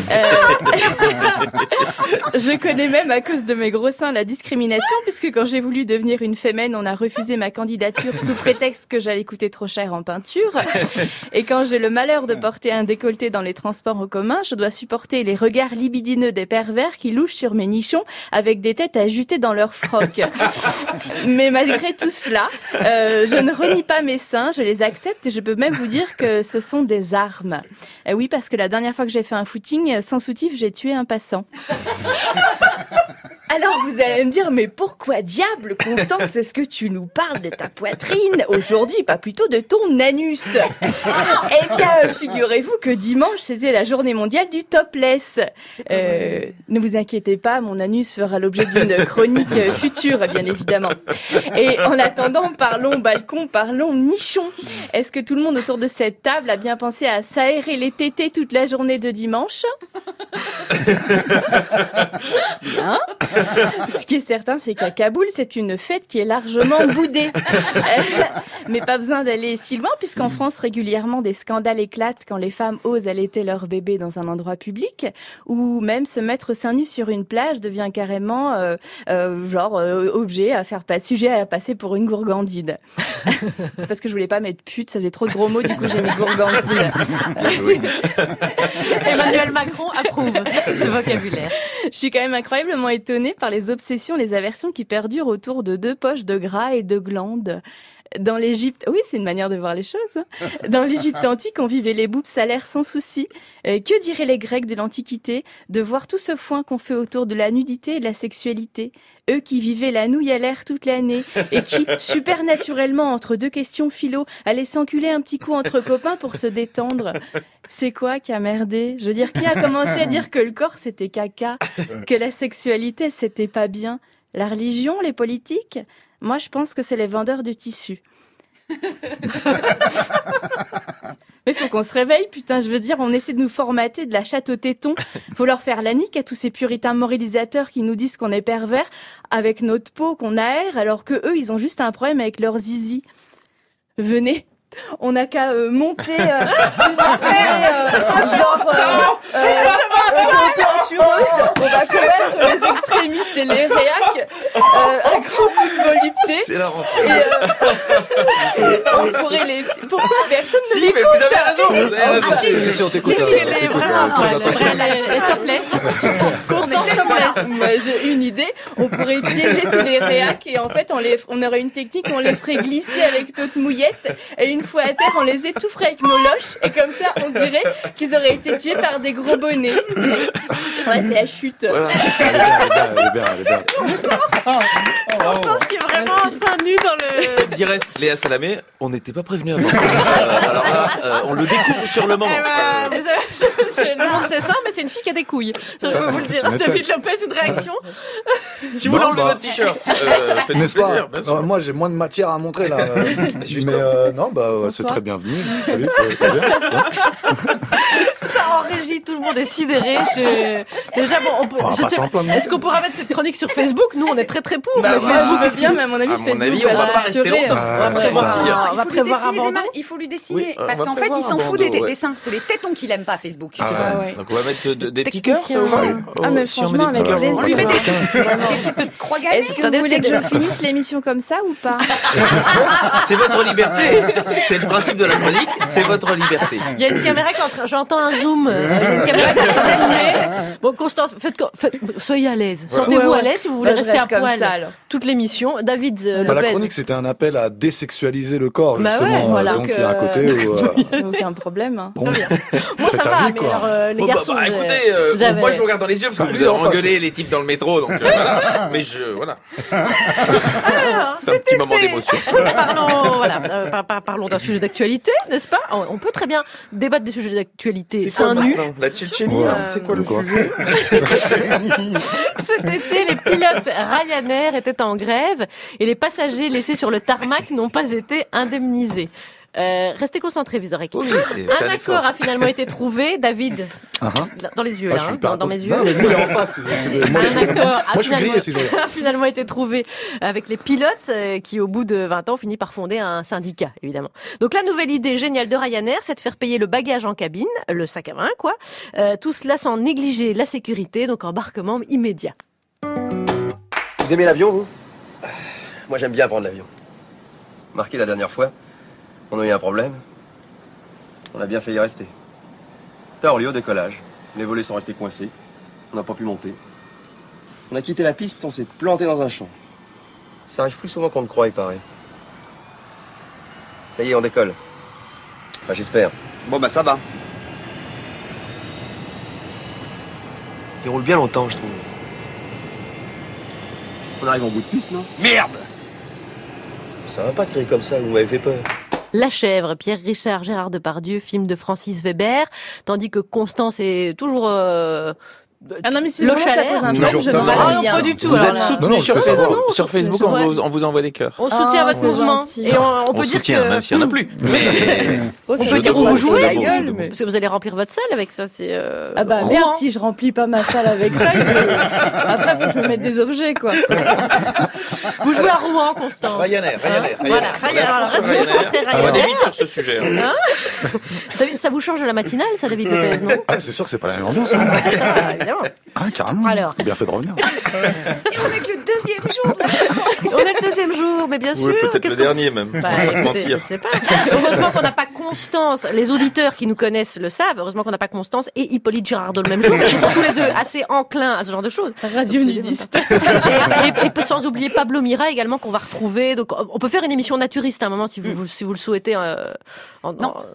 Je connais même à cause de mes gros seins la discrimination puisque quand j'ai voulu devenir une fémène, on a refusé ma candidature sous prétexte que j'allais coûter trop cher en peinture. Et quand j'ai le malheur de porter un décolleté dans les transports en commun, je dois supporter les regards libidineux des pervers qui louchent sur mes nichons avec des têtes à juter dans leurs frocs. Mais malgré tout cela, je ne renie pas mes seins, je les accepte et je peux même vous dire que ce sont des armes. Oui, parce que la dernière fois que j'ai fait un footing, sans soutif, j'ai tué un passant. Alors vous allez me dire, mais pourquoi diable, Constance, est-ce que tu nous parles de ta poitrine aujourd'hui, pas plutôt de ton anus? Eh bien, figurez-vous que dimanche, c'était la journée mondiale du topless. Ne vous inquiétez pas, mon anus fera l'objet d'une chronique future, bien évidemment. Et en attendant, parlons balcon, parlons nichon. Est-ce que tout le monde autour de cette table a bien pensé à s'aérer les tétés toute la journée de dimanche? Bien. Ce qui est certain, c'est qu'à Kaboul, c'est une fête qui est largement boudée. Mais pas besoin d'aller si loin, puisqu'en France, régulièrement, des scandales éclatent quand les femmes osent allaiter leur bébé dans un endroit public, ou même se mettre seins nus sur une plage devient carrément objet à faire sujet à passer pour une gourgandine. C'est parce que je voulais pas mettre pute, ça faisait trop de gros mots, du coup j'ai mis gourgandine. Emmanuel Macron approuve ce vocabulaire. Je suis quand même incroyablement étonnée par les obsessions, les aversions qui perdurent autour de 2 poches de gras et de glandes. Dans l'Égypte, oui, c'est une manière de voir les choses. Hein. Dans l'Égypte antique, on vivait les boubs salaires sans souci. Que diraient les Grecs de l'Antiquité de voir tout ce foin qu'on fait autour de la nudité et de la sexualité? Eux qui vivaient la nouille à l'air toute l'année et qui, super naturellement, entre 2 questions philo, allaient s'enculer un petit coup entre copains pour se détendre. C'est quoi qui a merdé? Je veux dire, qui a commencé à dire que le corps c'était caca, que la sexualité c'était pas bien? La religion, les politiques? Moi, je pense que c'est les vendeurs de tissus. Mais faut qu'on se réveille, putain, je veux dire, on essaie de nous formater de la chatte au téton. Faut leur faire la nique à tous ces puritains moralisateurs qui nous disent qu'on est pervers avec notre peau qu'on aère, alors que eux, ils ont juste un problème avec leur zizi. Venez. On n'a qu'à monter on va combattre les extrémistes et les réacs à grand coup de volupté. C'est la rentrée. On pourrait les... Pourquoi personne ne l'écoute? Vous avez raison. Si, on t'écoute. Constance Moi, j'ai une idée. On pourrait piéger tous les réacs et en fait, on aurait une technique, on les ferait glisser avec notre mouillette et une fois à terre, on les étoufferait avec nos loches et comme ça, on dirait qu'ils auraient été tués par des gros bonnets. Ouais, c'est la chute. Voilà. Elle est bien. Constance qui est vraiment seins nus dans le... Comme dirait Léa Salamé, on n'était pas prévenus avant. Alors là, on le découvre sur le moment. Vous savez, le nom c'est ça, mais c'est une fille qui a des couilles. Ça, je peux vous le dire. David Lopez, une réaction? Si vous voulez enlever votre t-shirt, faites-nous plaisir. Moi, j'ai moins de matière à montrer là. C'est très bienvenu. Salut, ça va bien. En régie, tout le monde est sidéré. Déjà, bon, est-ce qu'on pourra mettre cette chronique sur Facebook? Nous, on est très très pour. Facebook est bien, mais à mon avis, Facebook on va pas rester longtemps. On va prévoir un bandeau. Il faut lui dessiner. Parce qu'en fait, il s'en fout des dessins. C'est les tétons qu'il aime pas, Facebook. Donc on va mettre des petits cœurs, ça mais franchement, avec plaisir. Des petites croix gammées. Est-ce que vous voulez que je finisse l'émission comme ça ou pas? C'est votre liberté. C'est le principe de la chronique, c'est votre liberté. Il y a une caméra qui est en train... J'entends un zoom. Il y a une caméra qui est en train de zoomer. Bon, Constance, soyez à l'aise. Sentez-vous à l'aise si vous voulez rester à poil toute l'émission. David Lopez. La chronique, c'était un appel à désexualiser le corps, justement. Voilà. Donc, il y a un côté où... Aucun problème. Bon. Moi, ça va, mais les garçons... Écoutez, moi, je vous regarde dans les yeux parce que vous avez engueulé les types dans le métro, donc voilà. Mais voilà. C'est un petit moment d'émotion. Parlons d'un sujet d'actualité, n'est-ce pas? On peut très bien débattre des sujets d'actualité. C'est quoi la Tchétchénie, c'est quoi le sujet? Cet été, les pilotes Ryanair étaient en grève et les passagers laissés sur le tarmac n'ont pas été indemnisés. Restez concentrés, Vizorek. Oui, un accord a finalement été trouvé, David. Dans les yeux, dans mes yeux. Non, mais lui, en face. Un accord a finalement été trouvé avec les pilotes qui, au bout de 20 ans, finit par fonder un syndicat, évidemment. Donc la nouvelle idée géniale de Ryanair, c'est de faire payer le bagage en cabine, le sac à main, quoi. Tout cela sans négliger la sécurité, donc embarquement immédiat. Vous aimez l'avion, vous? Moi, j'aime bien prendre l'avion. Marqué la dernière fois, on a eu un problème. On a bien failli rester. C'était à Orly au décollage. Les volets sont restés coincés. On n'a pas pu monter. On a quitté la piste, on s'est planté dans un champ. Ça arrive plus souvent qu'on ne croit, il paraît. Ça y est, on décolle. Enfin, j'espère. Bon, bah ça va. Il roule bien longtemps, je trouve. On arrive en bout de piste, non? Merde! Ça va pas de crier comme ça, vous m'avez fait peur. La chèvre, Pierre Richard, Gérard Depardieu, film de Francis Weber, tandis que Constance est toujours... Ah non, mais si ça pose un problème, je ne pas du tout. Vous êtes soutenu sur Facebook. Sur Facebook, on vous envoie des cœurs. On soutient votre mouvement. Et on peut dire soutient, même s'il n'y en a plus. Mais on peut dire où vous jouez la gueule. Parce que vous allez remplir votre salle avec ça. Ah bah merde, si je remplis pas ma salle avec ça, après faut que je me mette des objets, quoi. Vous jouez à Rouen, Constance. Ryanair. Voilà, Ryanair. On va aller vite sur ce sujet. David, ça vous change la matinale, ça, David Lopez, non? C'est sûr que c'est pas la même ambiance. Évidemment. Ah, carrément. Alors. Bien fait de revenir. Et on est que le deuxième jour de la saison. On est le deuxième jour, mais bien sûr. Oui, peut-être le dernier même. On va pas se mentir. Je ne sais pas. Heureusement qu'on n'a pas Constance. Les auditeurs qui nous connaissent le savent. Heureusement qu'on n'a pas Constance et Hippolyte Girardot le même jour. Ils sont tous les deux assez enclins à ce genre de choses. Radio nudiste. Et sans oublier Pablo Mira également qu'on va retrouver. Donc on peut faire une émission naturiste à un moment si vous le souhaitez. En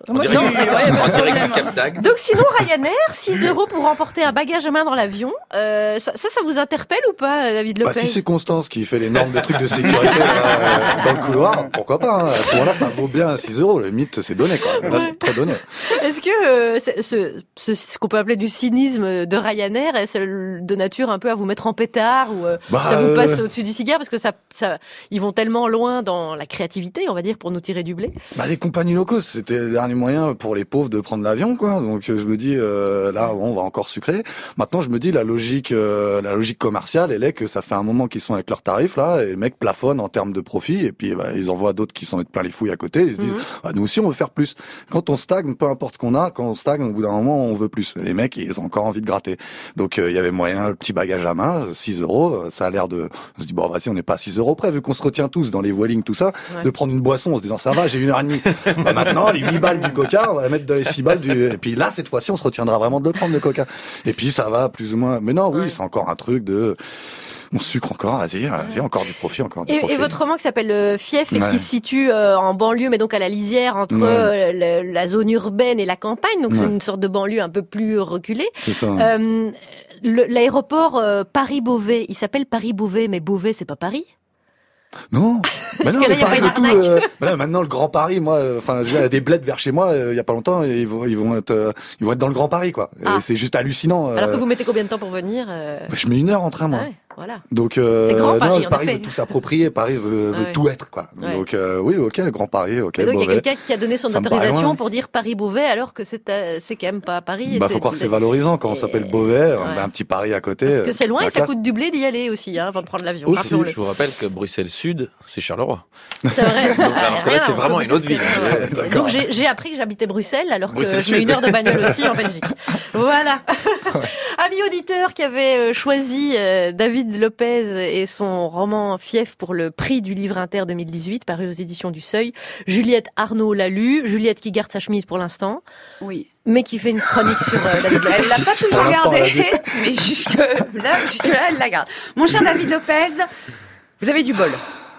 direct du Cap d'Agde. Donc sinon Ryanair, 6 € pour remporter un bagage à main dans l'avion. Ça vous interpelle ou pas, David Lopez? Si c'est Constance qui fait les normes des trucs de sécurité dans le couloir, pourquoi pas, hein. À ce moment-là, ça vaut bien 6 €. Le mythe, c'est donné, quoi. Là, c'est très donné. Est-ce que ce qu'on peut appeler du cynisme de Ryanair est de nature un peu à vous mettre en pétard ou ça vous passe au-dessus du cigare parce que ils vont tellement loin dans la créativité, on va dire, pour nous tirer du blé? Les compagnies low cost, c'était le dernier moyen pour les pauvres de prendre l'avion, quoi. Donc je me dis là, on va encore sucrer. Maintenant, je me dis la logique commerciale, elle est que ça fait un moment qu'ils sont avec leurs tarifs là, et les mecs plafonnent en termes de profit, et puis ils envoient d'autres qui s'en mettent plein les fouilles à côté. Ils se disent, nous aussi, on veut faire plus. Quand on stagne, peu importe ce qu'on a, quand on stagne, au bout d'un moment, on veut plus. Les mecs, ils ont encore envie de gratter. Donc il y avait moyen, le petit bagage à main, 6 €. Ça a l'air de. On se dit vas-y, on n'est pas à 6 € près, vu qu'on se retient tous dans les voilings, tout ça, de prendre une boisson en se disant ça va, j'ai 1h30. Bah maintenant, les 8 balles du coca, on va mettre dans les 6 balles et puis là, cette fois-ci, on se retiendra vraiment de le prendre, le coca. Et puis ça va plus ou moins. Mais non, oui, c'est encore un truc de... On sucre encore, vas-y, encore du profit, Et votre roman qui s'appelle Fief et qui se situe en banlieue, mais donc à la lisière entre la zone urbaine et la campagne, donc c'est une sorte de banlieue un peu plus reculée. C'est ça. L'aéroport Paris-Beauvais, il s'appelle Paris-Beauvais, mais Beauvais, c'est pas Paris ? Non, mais non, mais Paris de tout. Voilà, maintenant le Grand Paris, moi, enfin, j'ai des bleds vers chez moi. Il y a pas longtemps, ils vont être dans le Grand Paris, quoi. Et c'est juste hallucinant. Alors que vous mettez combien de temps pour venir Je mets 1 heure en train, moi. Ouais, voilà. Donc c'est Grand Paris, non, Paris veut tout s'approprier, Paris veut tout être, quoi. Donc oui, ok, Grand Paris, ok. Et donc il y a quelqu'un qui a donné son autorisation pour dire Paris-Beauvais, alors que c'est quand même pas Paris. Faut croire que c'est valorisant quand on s'appelle Beauvais, on met un petit Paris à côté. Parce que c'est loin et ça coûte du blé d'y aller aussi, avant de prendre l'avion. Je vous rappelle que Bruxelles Sud, c'est Charleroi. C'est vrai. Alors que là, c'est vraiment une autre ville. Donc j'ai appris que j'habitais Bruxelles, alors que je mets 1 heure de bagnole aussi en Belgique. Voilà. Amis auditeurs qui avaient choisi David Lopez et son roman Fief pour le prix du livre inter 2018, paru aux éditions du Seuil. Juliette Arnaud l'a lu. Juliette qui garde sa chemise pour l'instant. Oui. Mais qui fait une chronique sur David Lopez. Elle l'a pas toujours gardée, mais jusque-là, elle la garde. Mon cher David Lopez, vous avez du bol.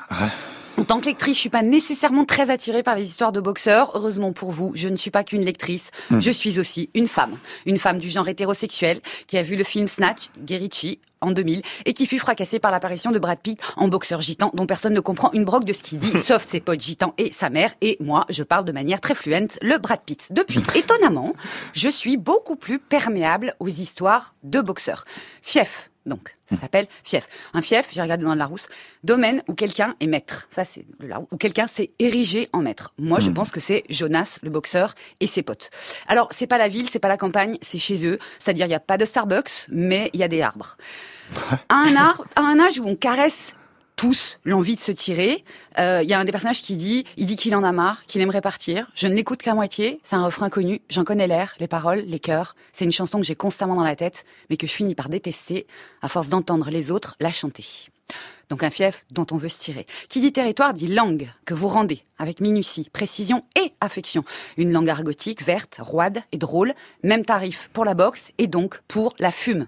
En tant que lectrice, je suis pas nécessairement très attirée par les histoires de boxeurs. Heureusement pour vous, je ne suis pas qu'une lectrice. Je suis aussi une femme du genre hétérosexuel qui a vu le film Snatch, Guy Ritchie, en 2000, et qui fut fracassé par l'apparition de Brad Pitt en boxeur gitan dont personne ne comprend une broque de ce qu'il dit, sauf ses potes gitans et sa mère. Et moi, je parle de manière très fluente le Brad Pitt. Depuis, étonnamment, je suis beaucoup plus perméable aux histoires de boxeurs. Fief. Donc, ça s'appelle Fief. Un fief, j'ai regardé dans le Larousse, domaine où quelqu'un est maître. Ça, c'est le Larousse. Où quelqu'un s'est érigé en maître. Moi, je pense que c'est Jonas, le boxeur, et ses potes. Alors, c'est pas la ville, c'est pas la campagne, c'est chez eux. C'est-à-dire, il y a pas de Starbucks, mais il y a des arbres. À un âge où on caresse tous l'envie de se tirer. Il y a un des personnages qui dit qu'il en a marre, qu'il aimerait partir. Je ne l'écoute qu'à moitié. C'est un refrain connu. J'en connais l'air, les paroles, les chœurs. C'est une chanson que j'ai constamment dans la tête, mais que je finis par détester à force d'entendre les autres la chanter. Donc un fief dont on veut se tirer. Qui dit territoire dit langue que vous rendez avec minutie, précision et affection. Une langue argotique, verte, roide et drôle. Même tarif pour la boxe et donc pour la fume.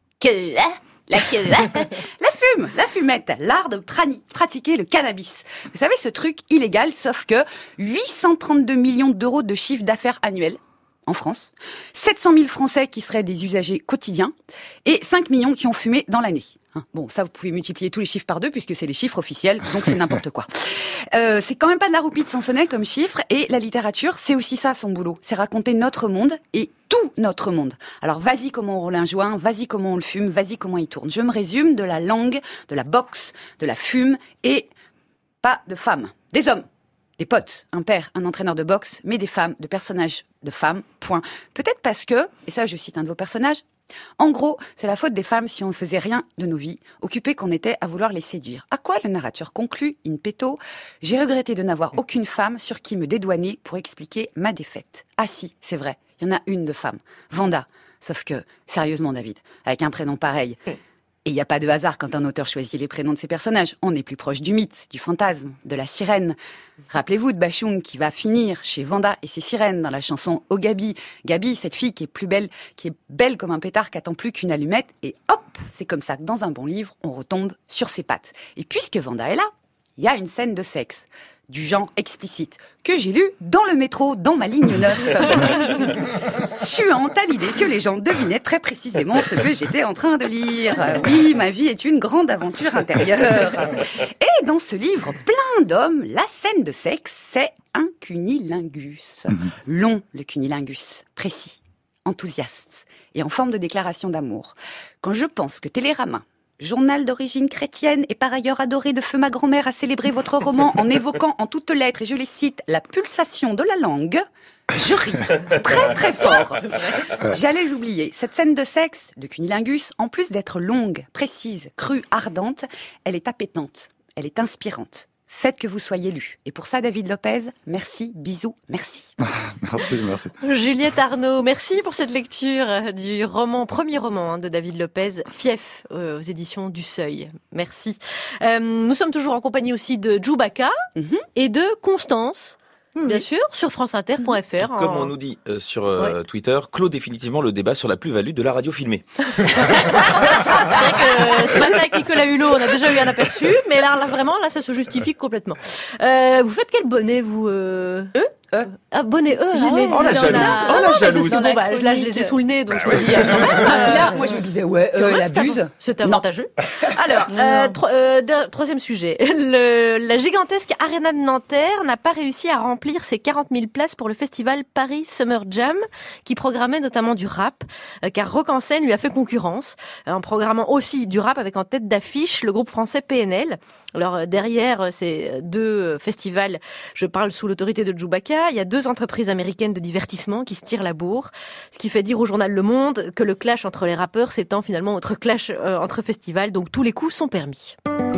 La fumette, l'art de pratiquer le cannabis. Vous savez, ce truc illégal, sauf que 832 millions d'euros de chiffre d'affaires annuel en France, 700 000 Français qui seraient des usagers quotidiens et 5 millions qui ont fumé dans l'année. Bon, ça, vous pouvez multiplier tous les chiffres par 2 puisque c'est les chiffres officiels, donc c'est n'importe quoi. C'est quand même pas de la roupie de Sansonnet comme chiffre, et la littérature, c'est aussi ça son boulot. C'est raconter notre monde et tout notre monde. Alors vas-y comment on roule un joint, vas-y comment on le fume, vas-y comment il tourne. Je me résume: de la langue, de la boxe, de la fume et pas de femmes. Des hommes, des potes, un père, un entraîneur de boxe, mais des femmes, de personnages de femmes, point. Peut-être parce que, et ça je cite un de vos personnages, en gros, c'est la faute des femmes si on ne faisait rien de nos vies, occupées qu'on était à vouloir les séduire. À quoi le narrateur conclut, in petto: j'ai regretté de n'avoir aucune femme sur qui me dédouaner pour expliquer ma défaite. Ah si, c'est vrai, il y en a une de femme, Vanda. Sauf que, sérieusement David, avec un prénom pareil, et il n'y a pas de hasard quand un auteur choisit les prénoms de ses personnages. On est plus proche du mythe, du fantasme, de la sirène. Rappelez-vous de Bachung qui va finir chez Vanda et ses sirènes dans la chanson Oh Gabi. Gabi, cette fille qui est belle comme un pétard, qui attend plus qu'une allumette. Et hop, c'est comme ça que dans un bon livre, on retombe sur ses pattes. Et puisque Vanda est là, il y a une scène de sexe du genre explicite, que j'ai lu dans le métro, dans ma ligne 9. Suante à l'idée que les gens devinaient très précisément ce que j'étais en train de lire. Oui, ma vie est une grande aventure intérieure. Et dans ce livre plein d'hommes, la scène de sexe, c'est un cunilingus. Long, le cunilingus, précis, enthousiaste et en forme de déclaration d'amour. Quand je pense que Télérama, journal d'origine chrétienne et par ailleurs adoré de feu ma grand-mère, a célébré votre roman en évoquant en toutes lettres, et je les cite, la pulsation de la langue, je ris très très fort. J'allais oublier, cette scène de sexe de cunilingus, en plus d'être longue, précise, crue, ardente, elle est appétante, elle est inspirante. faites que vous soyez lu. Et pour ça, David Lopez, merci, bisous, merci. Merci. Juliette Arnaud, merci pour cette lecture du premier roman de David Lopez, Fief, aux éditions du Seuil. Merci. Nous sommes toujours en compagnie aussi de Djoubaka et de Constance. Bien sûr, sur franceinter.fr. Comme on nous dit sur Twitter, clôt définitivement le débat sur la plus-value de la radio filmée. C'est vrai que ce matin avec Nicolas Hulot, on a déjà eu un aperçu, mais là vraiment, ça se justifie complètement. Vous faites quel bonnet, vous Ah, bonnet la jalouse. Bon, bah, là, je les ai sous le nez, donc je me dis... Là, moi, je me disais, la buse. C'est avantageux. Alors, troisième sujet. La gigantesque Arena de Nanterre n'a pas réussi à remplir ses 40 000 places pour le festival Paris Summer Jam, qui programmait notamment du rap, car Rock en scène lui a fait concurrence, en programmant aussi du rap avec en tête d'affiche le groupe français PNL. Alors, derrière ces deux festivals, je parle sous l'autorité de Djoubaka, il y a deux entreprises américaines de divertissement qui se tirent la bourre, ce qui fait dire au journal Le Monde que le clash entre les rappeurs s'étend finalement entre clash entre festivals, donc tous les coups sont permis.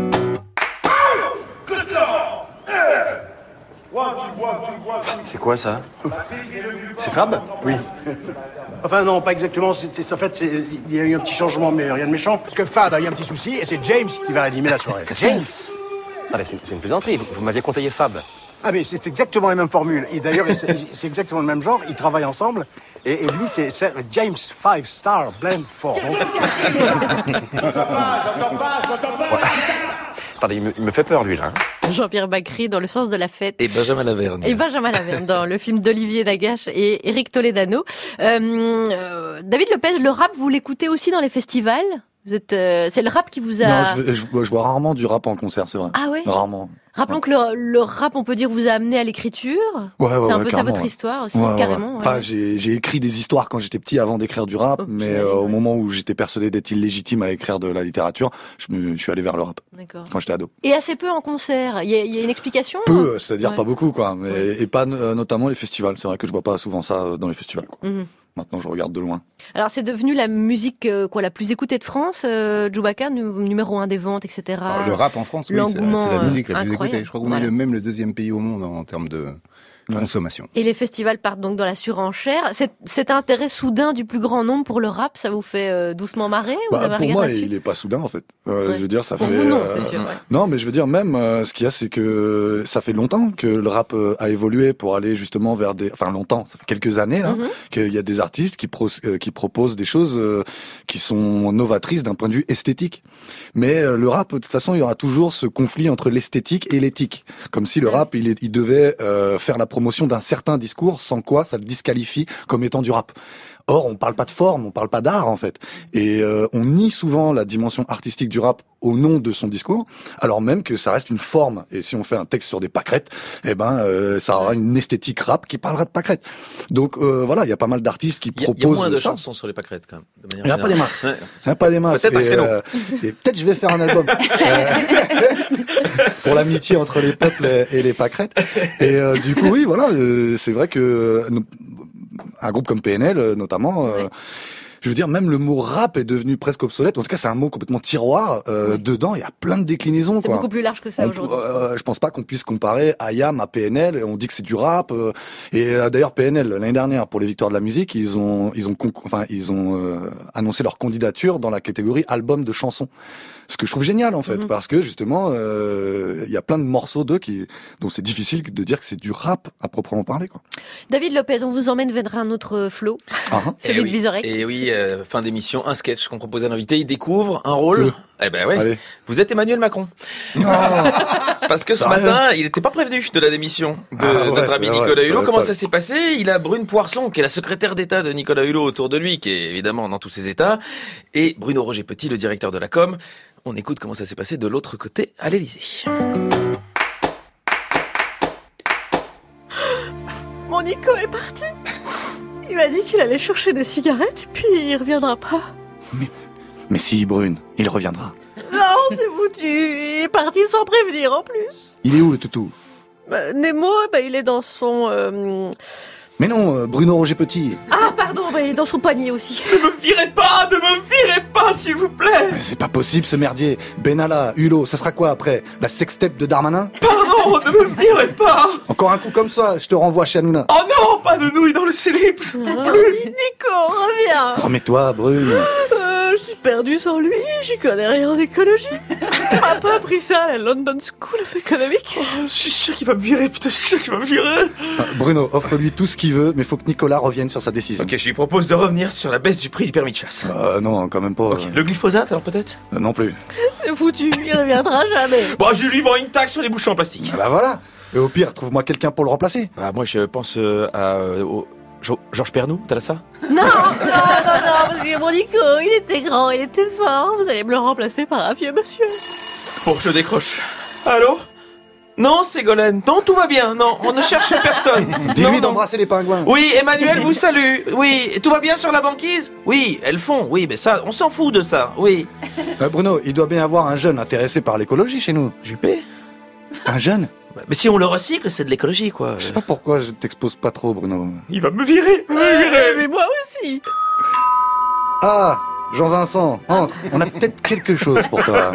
C'est quoi ça? C'est Fab? Oui. Enfin non, pas exactement. En fait, il y a eu un petit changement, mais rien de méchant. Parce que Fab a eu un petit souci et c'est James qui va animer la soirée. James? Attendez, c'est une plaisanterie. Vous m'aviez conseillé Fab. Ah mais c'est exactement la même formule. Et d'ailleurs, c'est exactement le même genre. Ils travaillent ensemble. Et lui, c'est James 5 Star Blend 4. J'entends pas. Attendez, il me fait peur, lui, là. Jean-Pierre Bacry dans Le sens de la fête. Et Benjamin Laverne. Dans le film d'Olivier Nagache et Éric Toledano. David Lopez, le rap, vous l'écoutez aussi dans les festivals? C'est le rap qui vous a... Non, je vois rarement du rap en concert, c'est vrai. Ah ouais? Rarement. Rappelons que le rap, on peut dire, vous a amené à l'écriture. Ouais, c'est un peu ça carrément, votre histoire aussi, ouais, carrément. Ouais. Enfin, j'ai écrit des histoires quand j'étais petit avant d'écrire du rap, mais au moment où j'étais persuadé d'être illégitime à écrire de la littérature, je suis allé vers le rap. D'accord. Quand j'étais ado. Et assez peu en concert. Il y a une explication? Peu, c'est-à-dire pas beaucoup, quoi. Mais, et pas notamment les festivals. C'est vrai que je vois pas souvent ça dans les festivals, quoi. Mm-hmm. Maintenant, je regarde de loin. Alors, c'est devenu la musique la plus écoutée de France, Djoubaka, numéro 1 des ventes, etc. Alors, le rap en France, oui, c'est la musique la plus écoutée. Je crois qu'on est même le deuxième pays au monde en termes de consommation. Et les festivals partent donc dans la surenchère. Cet intérêt soudain du plus grand nombre pour le rap, ça vous fait doucement marrer? Pour moi, il est pas soudain, en fait. Je veux dire, ça pour fait... vous, non, c'est sûr. Ouais. Non, mais je veux dire, même, ce qu'il y a, c'est que ça fait longtemps que le rap a évolué pour aller justement vers des... Enfin, longtemps, ça fait quelques années, là, qu'il y a des artistes qui proposent des choses qui sont novatrices d'un point de vue esthétique. Mais le rap, de toute façon, il y aura toujours ce conflit entre l'esthétique et l'éthique. Comme si le rap, il devait faire la promotion d'un certain discours, sans quoi ça le disqualifie comme étant du rap. Or, on parle pas de forme, on parle pas d'art, en fait. Et on nie souvent la dimension artistique du rap au nom de son discours, alors même que ça reste une forme. Et si on fait un texte sur des pâquerettes, ça aura une esthétique rap qui parlera de pâquerettes. Donc voilà, il y a pas mal d'artistes qui proposent ça. Il y a moins de chansons sur les pâquerettes, quand même. Il n'y en a pas des masses. Il n'y a pas des masses. Peut-être un créneau. Et peut-être je vais faire un album. Pour l'amitié entre les peuples et les pâquerettes. Et du coup, oui, voilà, c'est vrai que un groupe comme PNL, notamment, je veux dire, même le mot rap est devenu presque obsolète. En tout cas, c'est un mot complètement tiroir. Dedans, il y a plein de déclinaisons. C'est beaucoup plus large que ça aujourd'hui. Je pense pas qu'on puisse comparer IAM à PNL. On dit que c'est du rap. Et d'ailleurs, PNL, l'année dernière, pour les Victoires de la musique, ils ont annoncé leur candidature dans la catégorie album de chansons. Ce que je trouve génial, en fait, parce que justement, il y a plein de morceaux d'eux dont c'est difficile de dire que c'est du rap à proprement parler, quoi. David Lopez, on vous emmène vers un autre flow, celui de Vizorek. Et oui, fin d'émission, un sketch qu'on propose à l'invité, il découvre un rôle. Eh ben oui, vous êtes Emmanuel Macron. Non. Parce que ce matin, il n'était pas prévenu de la démission de notre ami Nicolas Hulot. Comment ça s'est passé? Il a Brune Poirson, qui est la secrétaire d'État de Nicolas Hulot autour de lui, qui est évidemment dans tous ses états, et Bruno Roger Petit, le directeur de la com. On écoute comment ça s'est passé de l'autre côté à l'Élysée. Mon Nico est parti. Il m'a dit qu'il allait chercher des cigarettes, puis il reviendra pas. Mais si, Brune, il reviendra. Non, c'est foutu. Il est parti sans prévenir en plus. Il est où, le toutou? Nemo, il est dans son... Mais non, Bruno Roger Petit. Ah, pardon, il est dans son panier aussi. Ne me virez pas, s'il vous plaît. Mais c'est pas possible ce merdier. Benalla, Hulot, ça sera quoi après? La sextape de Darmanin? Pardon, ne me virez pas. Encore un coup comme ça, je te renvoie chez Hanouna. Oh non, pas de nouilles dans le slip. Nico, reviens. Remets-toi, Brune. Je suis perdue sans lui, j'y connais rien en écologie. On m'a pas appris ça à la London School of Economics. Je suis sûr qu'il va me virer, putain, je suis sûr qu'il va me virer. Bruno, offre-lui tout ce qu'il veut, mais faut que Nicolas revienne sur sa décision. Ok, je lui propose de revenir sur la baisse du prix du permis de chasse. Non, quand même pas. Ok, le glyphosate alors peut-être? Non plus. C'est foutu, il reviendra jamais. Bon, je lui vends une taxe sur les bouchons en plastique. Bah voilà. Et au pire, trouve-moi quelqu'un pour le remplacer. Bah moi je pense au Georges Pernou, t'as ça? Non, parce que mon Nico, il était grand, il était fort. Vous allez me le remplacer par un vieux monsieur. Bon, je décroche. Allô? Non, Ségolène. Non, tout va bien. Non, on ne cherche personne. Dis-lui d'embrasser les pingouins. Oui, Emmanuel vous salue. Oui, et tout va bien sur la banquise? Oui, elles font. Oui, mais ça, on s'en fout de ça. Oui. Bruno, il doit bien y avoir un jeune intéressé par l'écologie chez nous. Juppé? Un jeune? Mais si on le recycle, c'est de l'écologie, quoi. Je sais pas pourquoi je t'expose pas trop, Bruno. Il va me virer. Mais moi aussi. Ah, Jean-Vincent, entre. On a peut-être quelque chose pour toi.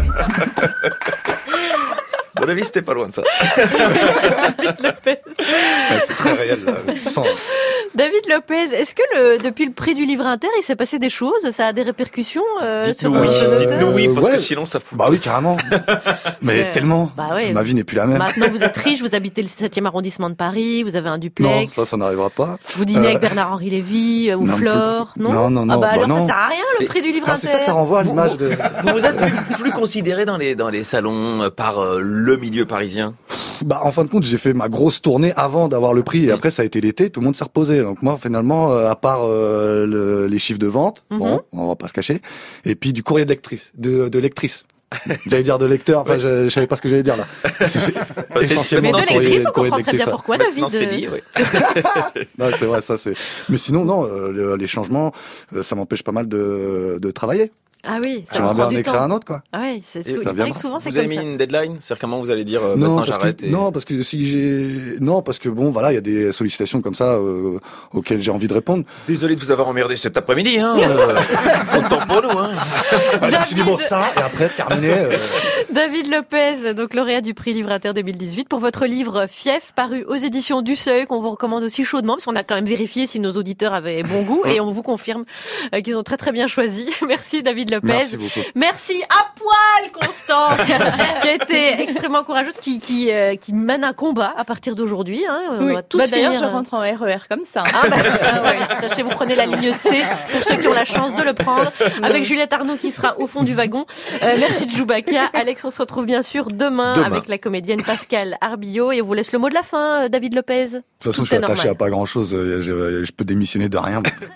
À mon avis, c'était pas loin de ça. David Lopez. C'est très réel, là. David Lopez, est-ce que depuis le prix du livre inter, il s'est passé des choses? Ça a des répercussions sur oui. votre Dites-nous oui, parce que sinon ça fout. Bah oui, carrément. Mais tellement. Bah ouais. Ma vie n'est plus la même. Maintenant, vous êtes riche, vous habitez le 7e arrondissement de Paris, vous avez un duplex. Non, ça n'arrivera pas. Vous dînez avec Bernard-Henri Lévy ou Flore, non? Non. Ah bah alors non. ça sert à rien le prix du livre inter. C'est ça que ça renvoie à l'image de... Vous êtes plus considéré dans les salons par le milieu parisien? Bah en fin de compte, j'ai fait ma grosse tournée avant d'avoir le prix et après ça a été l'été, tout le monde s'est reposé. Donc moi finalement, à part les chiffres de vente, bon, on va pas se cacher, et puis du courrier de lectrice. J'allais dire de lecteur, enfin je savais pas ce que j'allais dire là. C'est essentiellement mais de courrier lectrice, on comprend très bien pourquoi David. Non, c'est dit, oui. Non, c'est vrai, ça c'est. Mais sinon non, les changements, ça m'empêche pas mal de travailler. Ah oui, ça j'aimerais bien prend en du écrire temps. un autre quoi. Ah oui, c'est ça vrai que souvent c'est vous comme avez ça. mis une deadline, c'est-à-dire comment vous allez dire non, maintenant j'arrête Non, parce que si j'ai parce que bon voilà, il y a des sollicitations comme ça auxquelles j'ai envie de répondre. Désolé de vous avoir emmerdé cet après-midi hein. Content pour nous hein. Je me suis dit bon ça et après terminé. David Lopez, donc lauréat du prix Livre Inter 2018 pour votre livre Fief paru aux éditions du Seuil qu'on vous recommande aussi chaudement parce qu'on a quand même vérifié si nos auditeurs avaient bon goût et on vous confirme qu'ils ont très très bien choisi. Merci David Lopez. Merci beaucoup. Merci à poil Constance qui a été extrêmement courageuse, qui mène un combat à partir d'aujourd'hui. Hein. Oui. On va tous D'ailleurs, finir... je rentre en RER comme ça. Ouais. Sachez, vous prenez la ligne C pour ceux qui ont la chance de le prendre. Avec Juliette Arnaud qui sera au fond du wagon. Merci de Djoubaka. Alex, on se retrouve bien sûr demain avec la comédienne Pascale Arbillot et on vous laisse le mot de la fin, David Lopez. De toute façon, je suis attaché à pas grand-chose. Je peux démissionner de rien.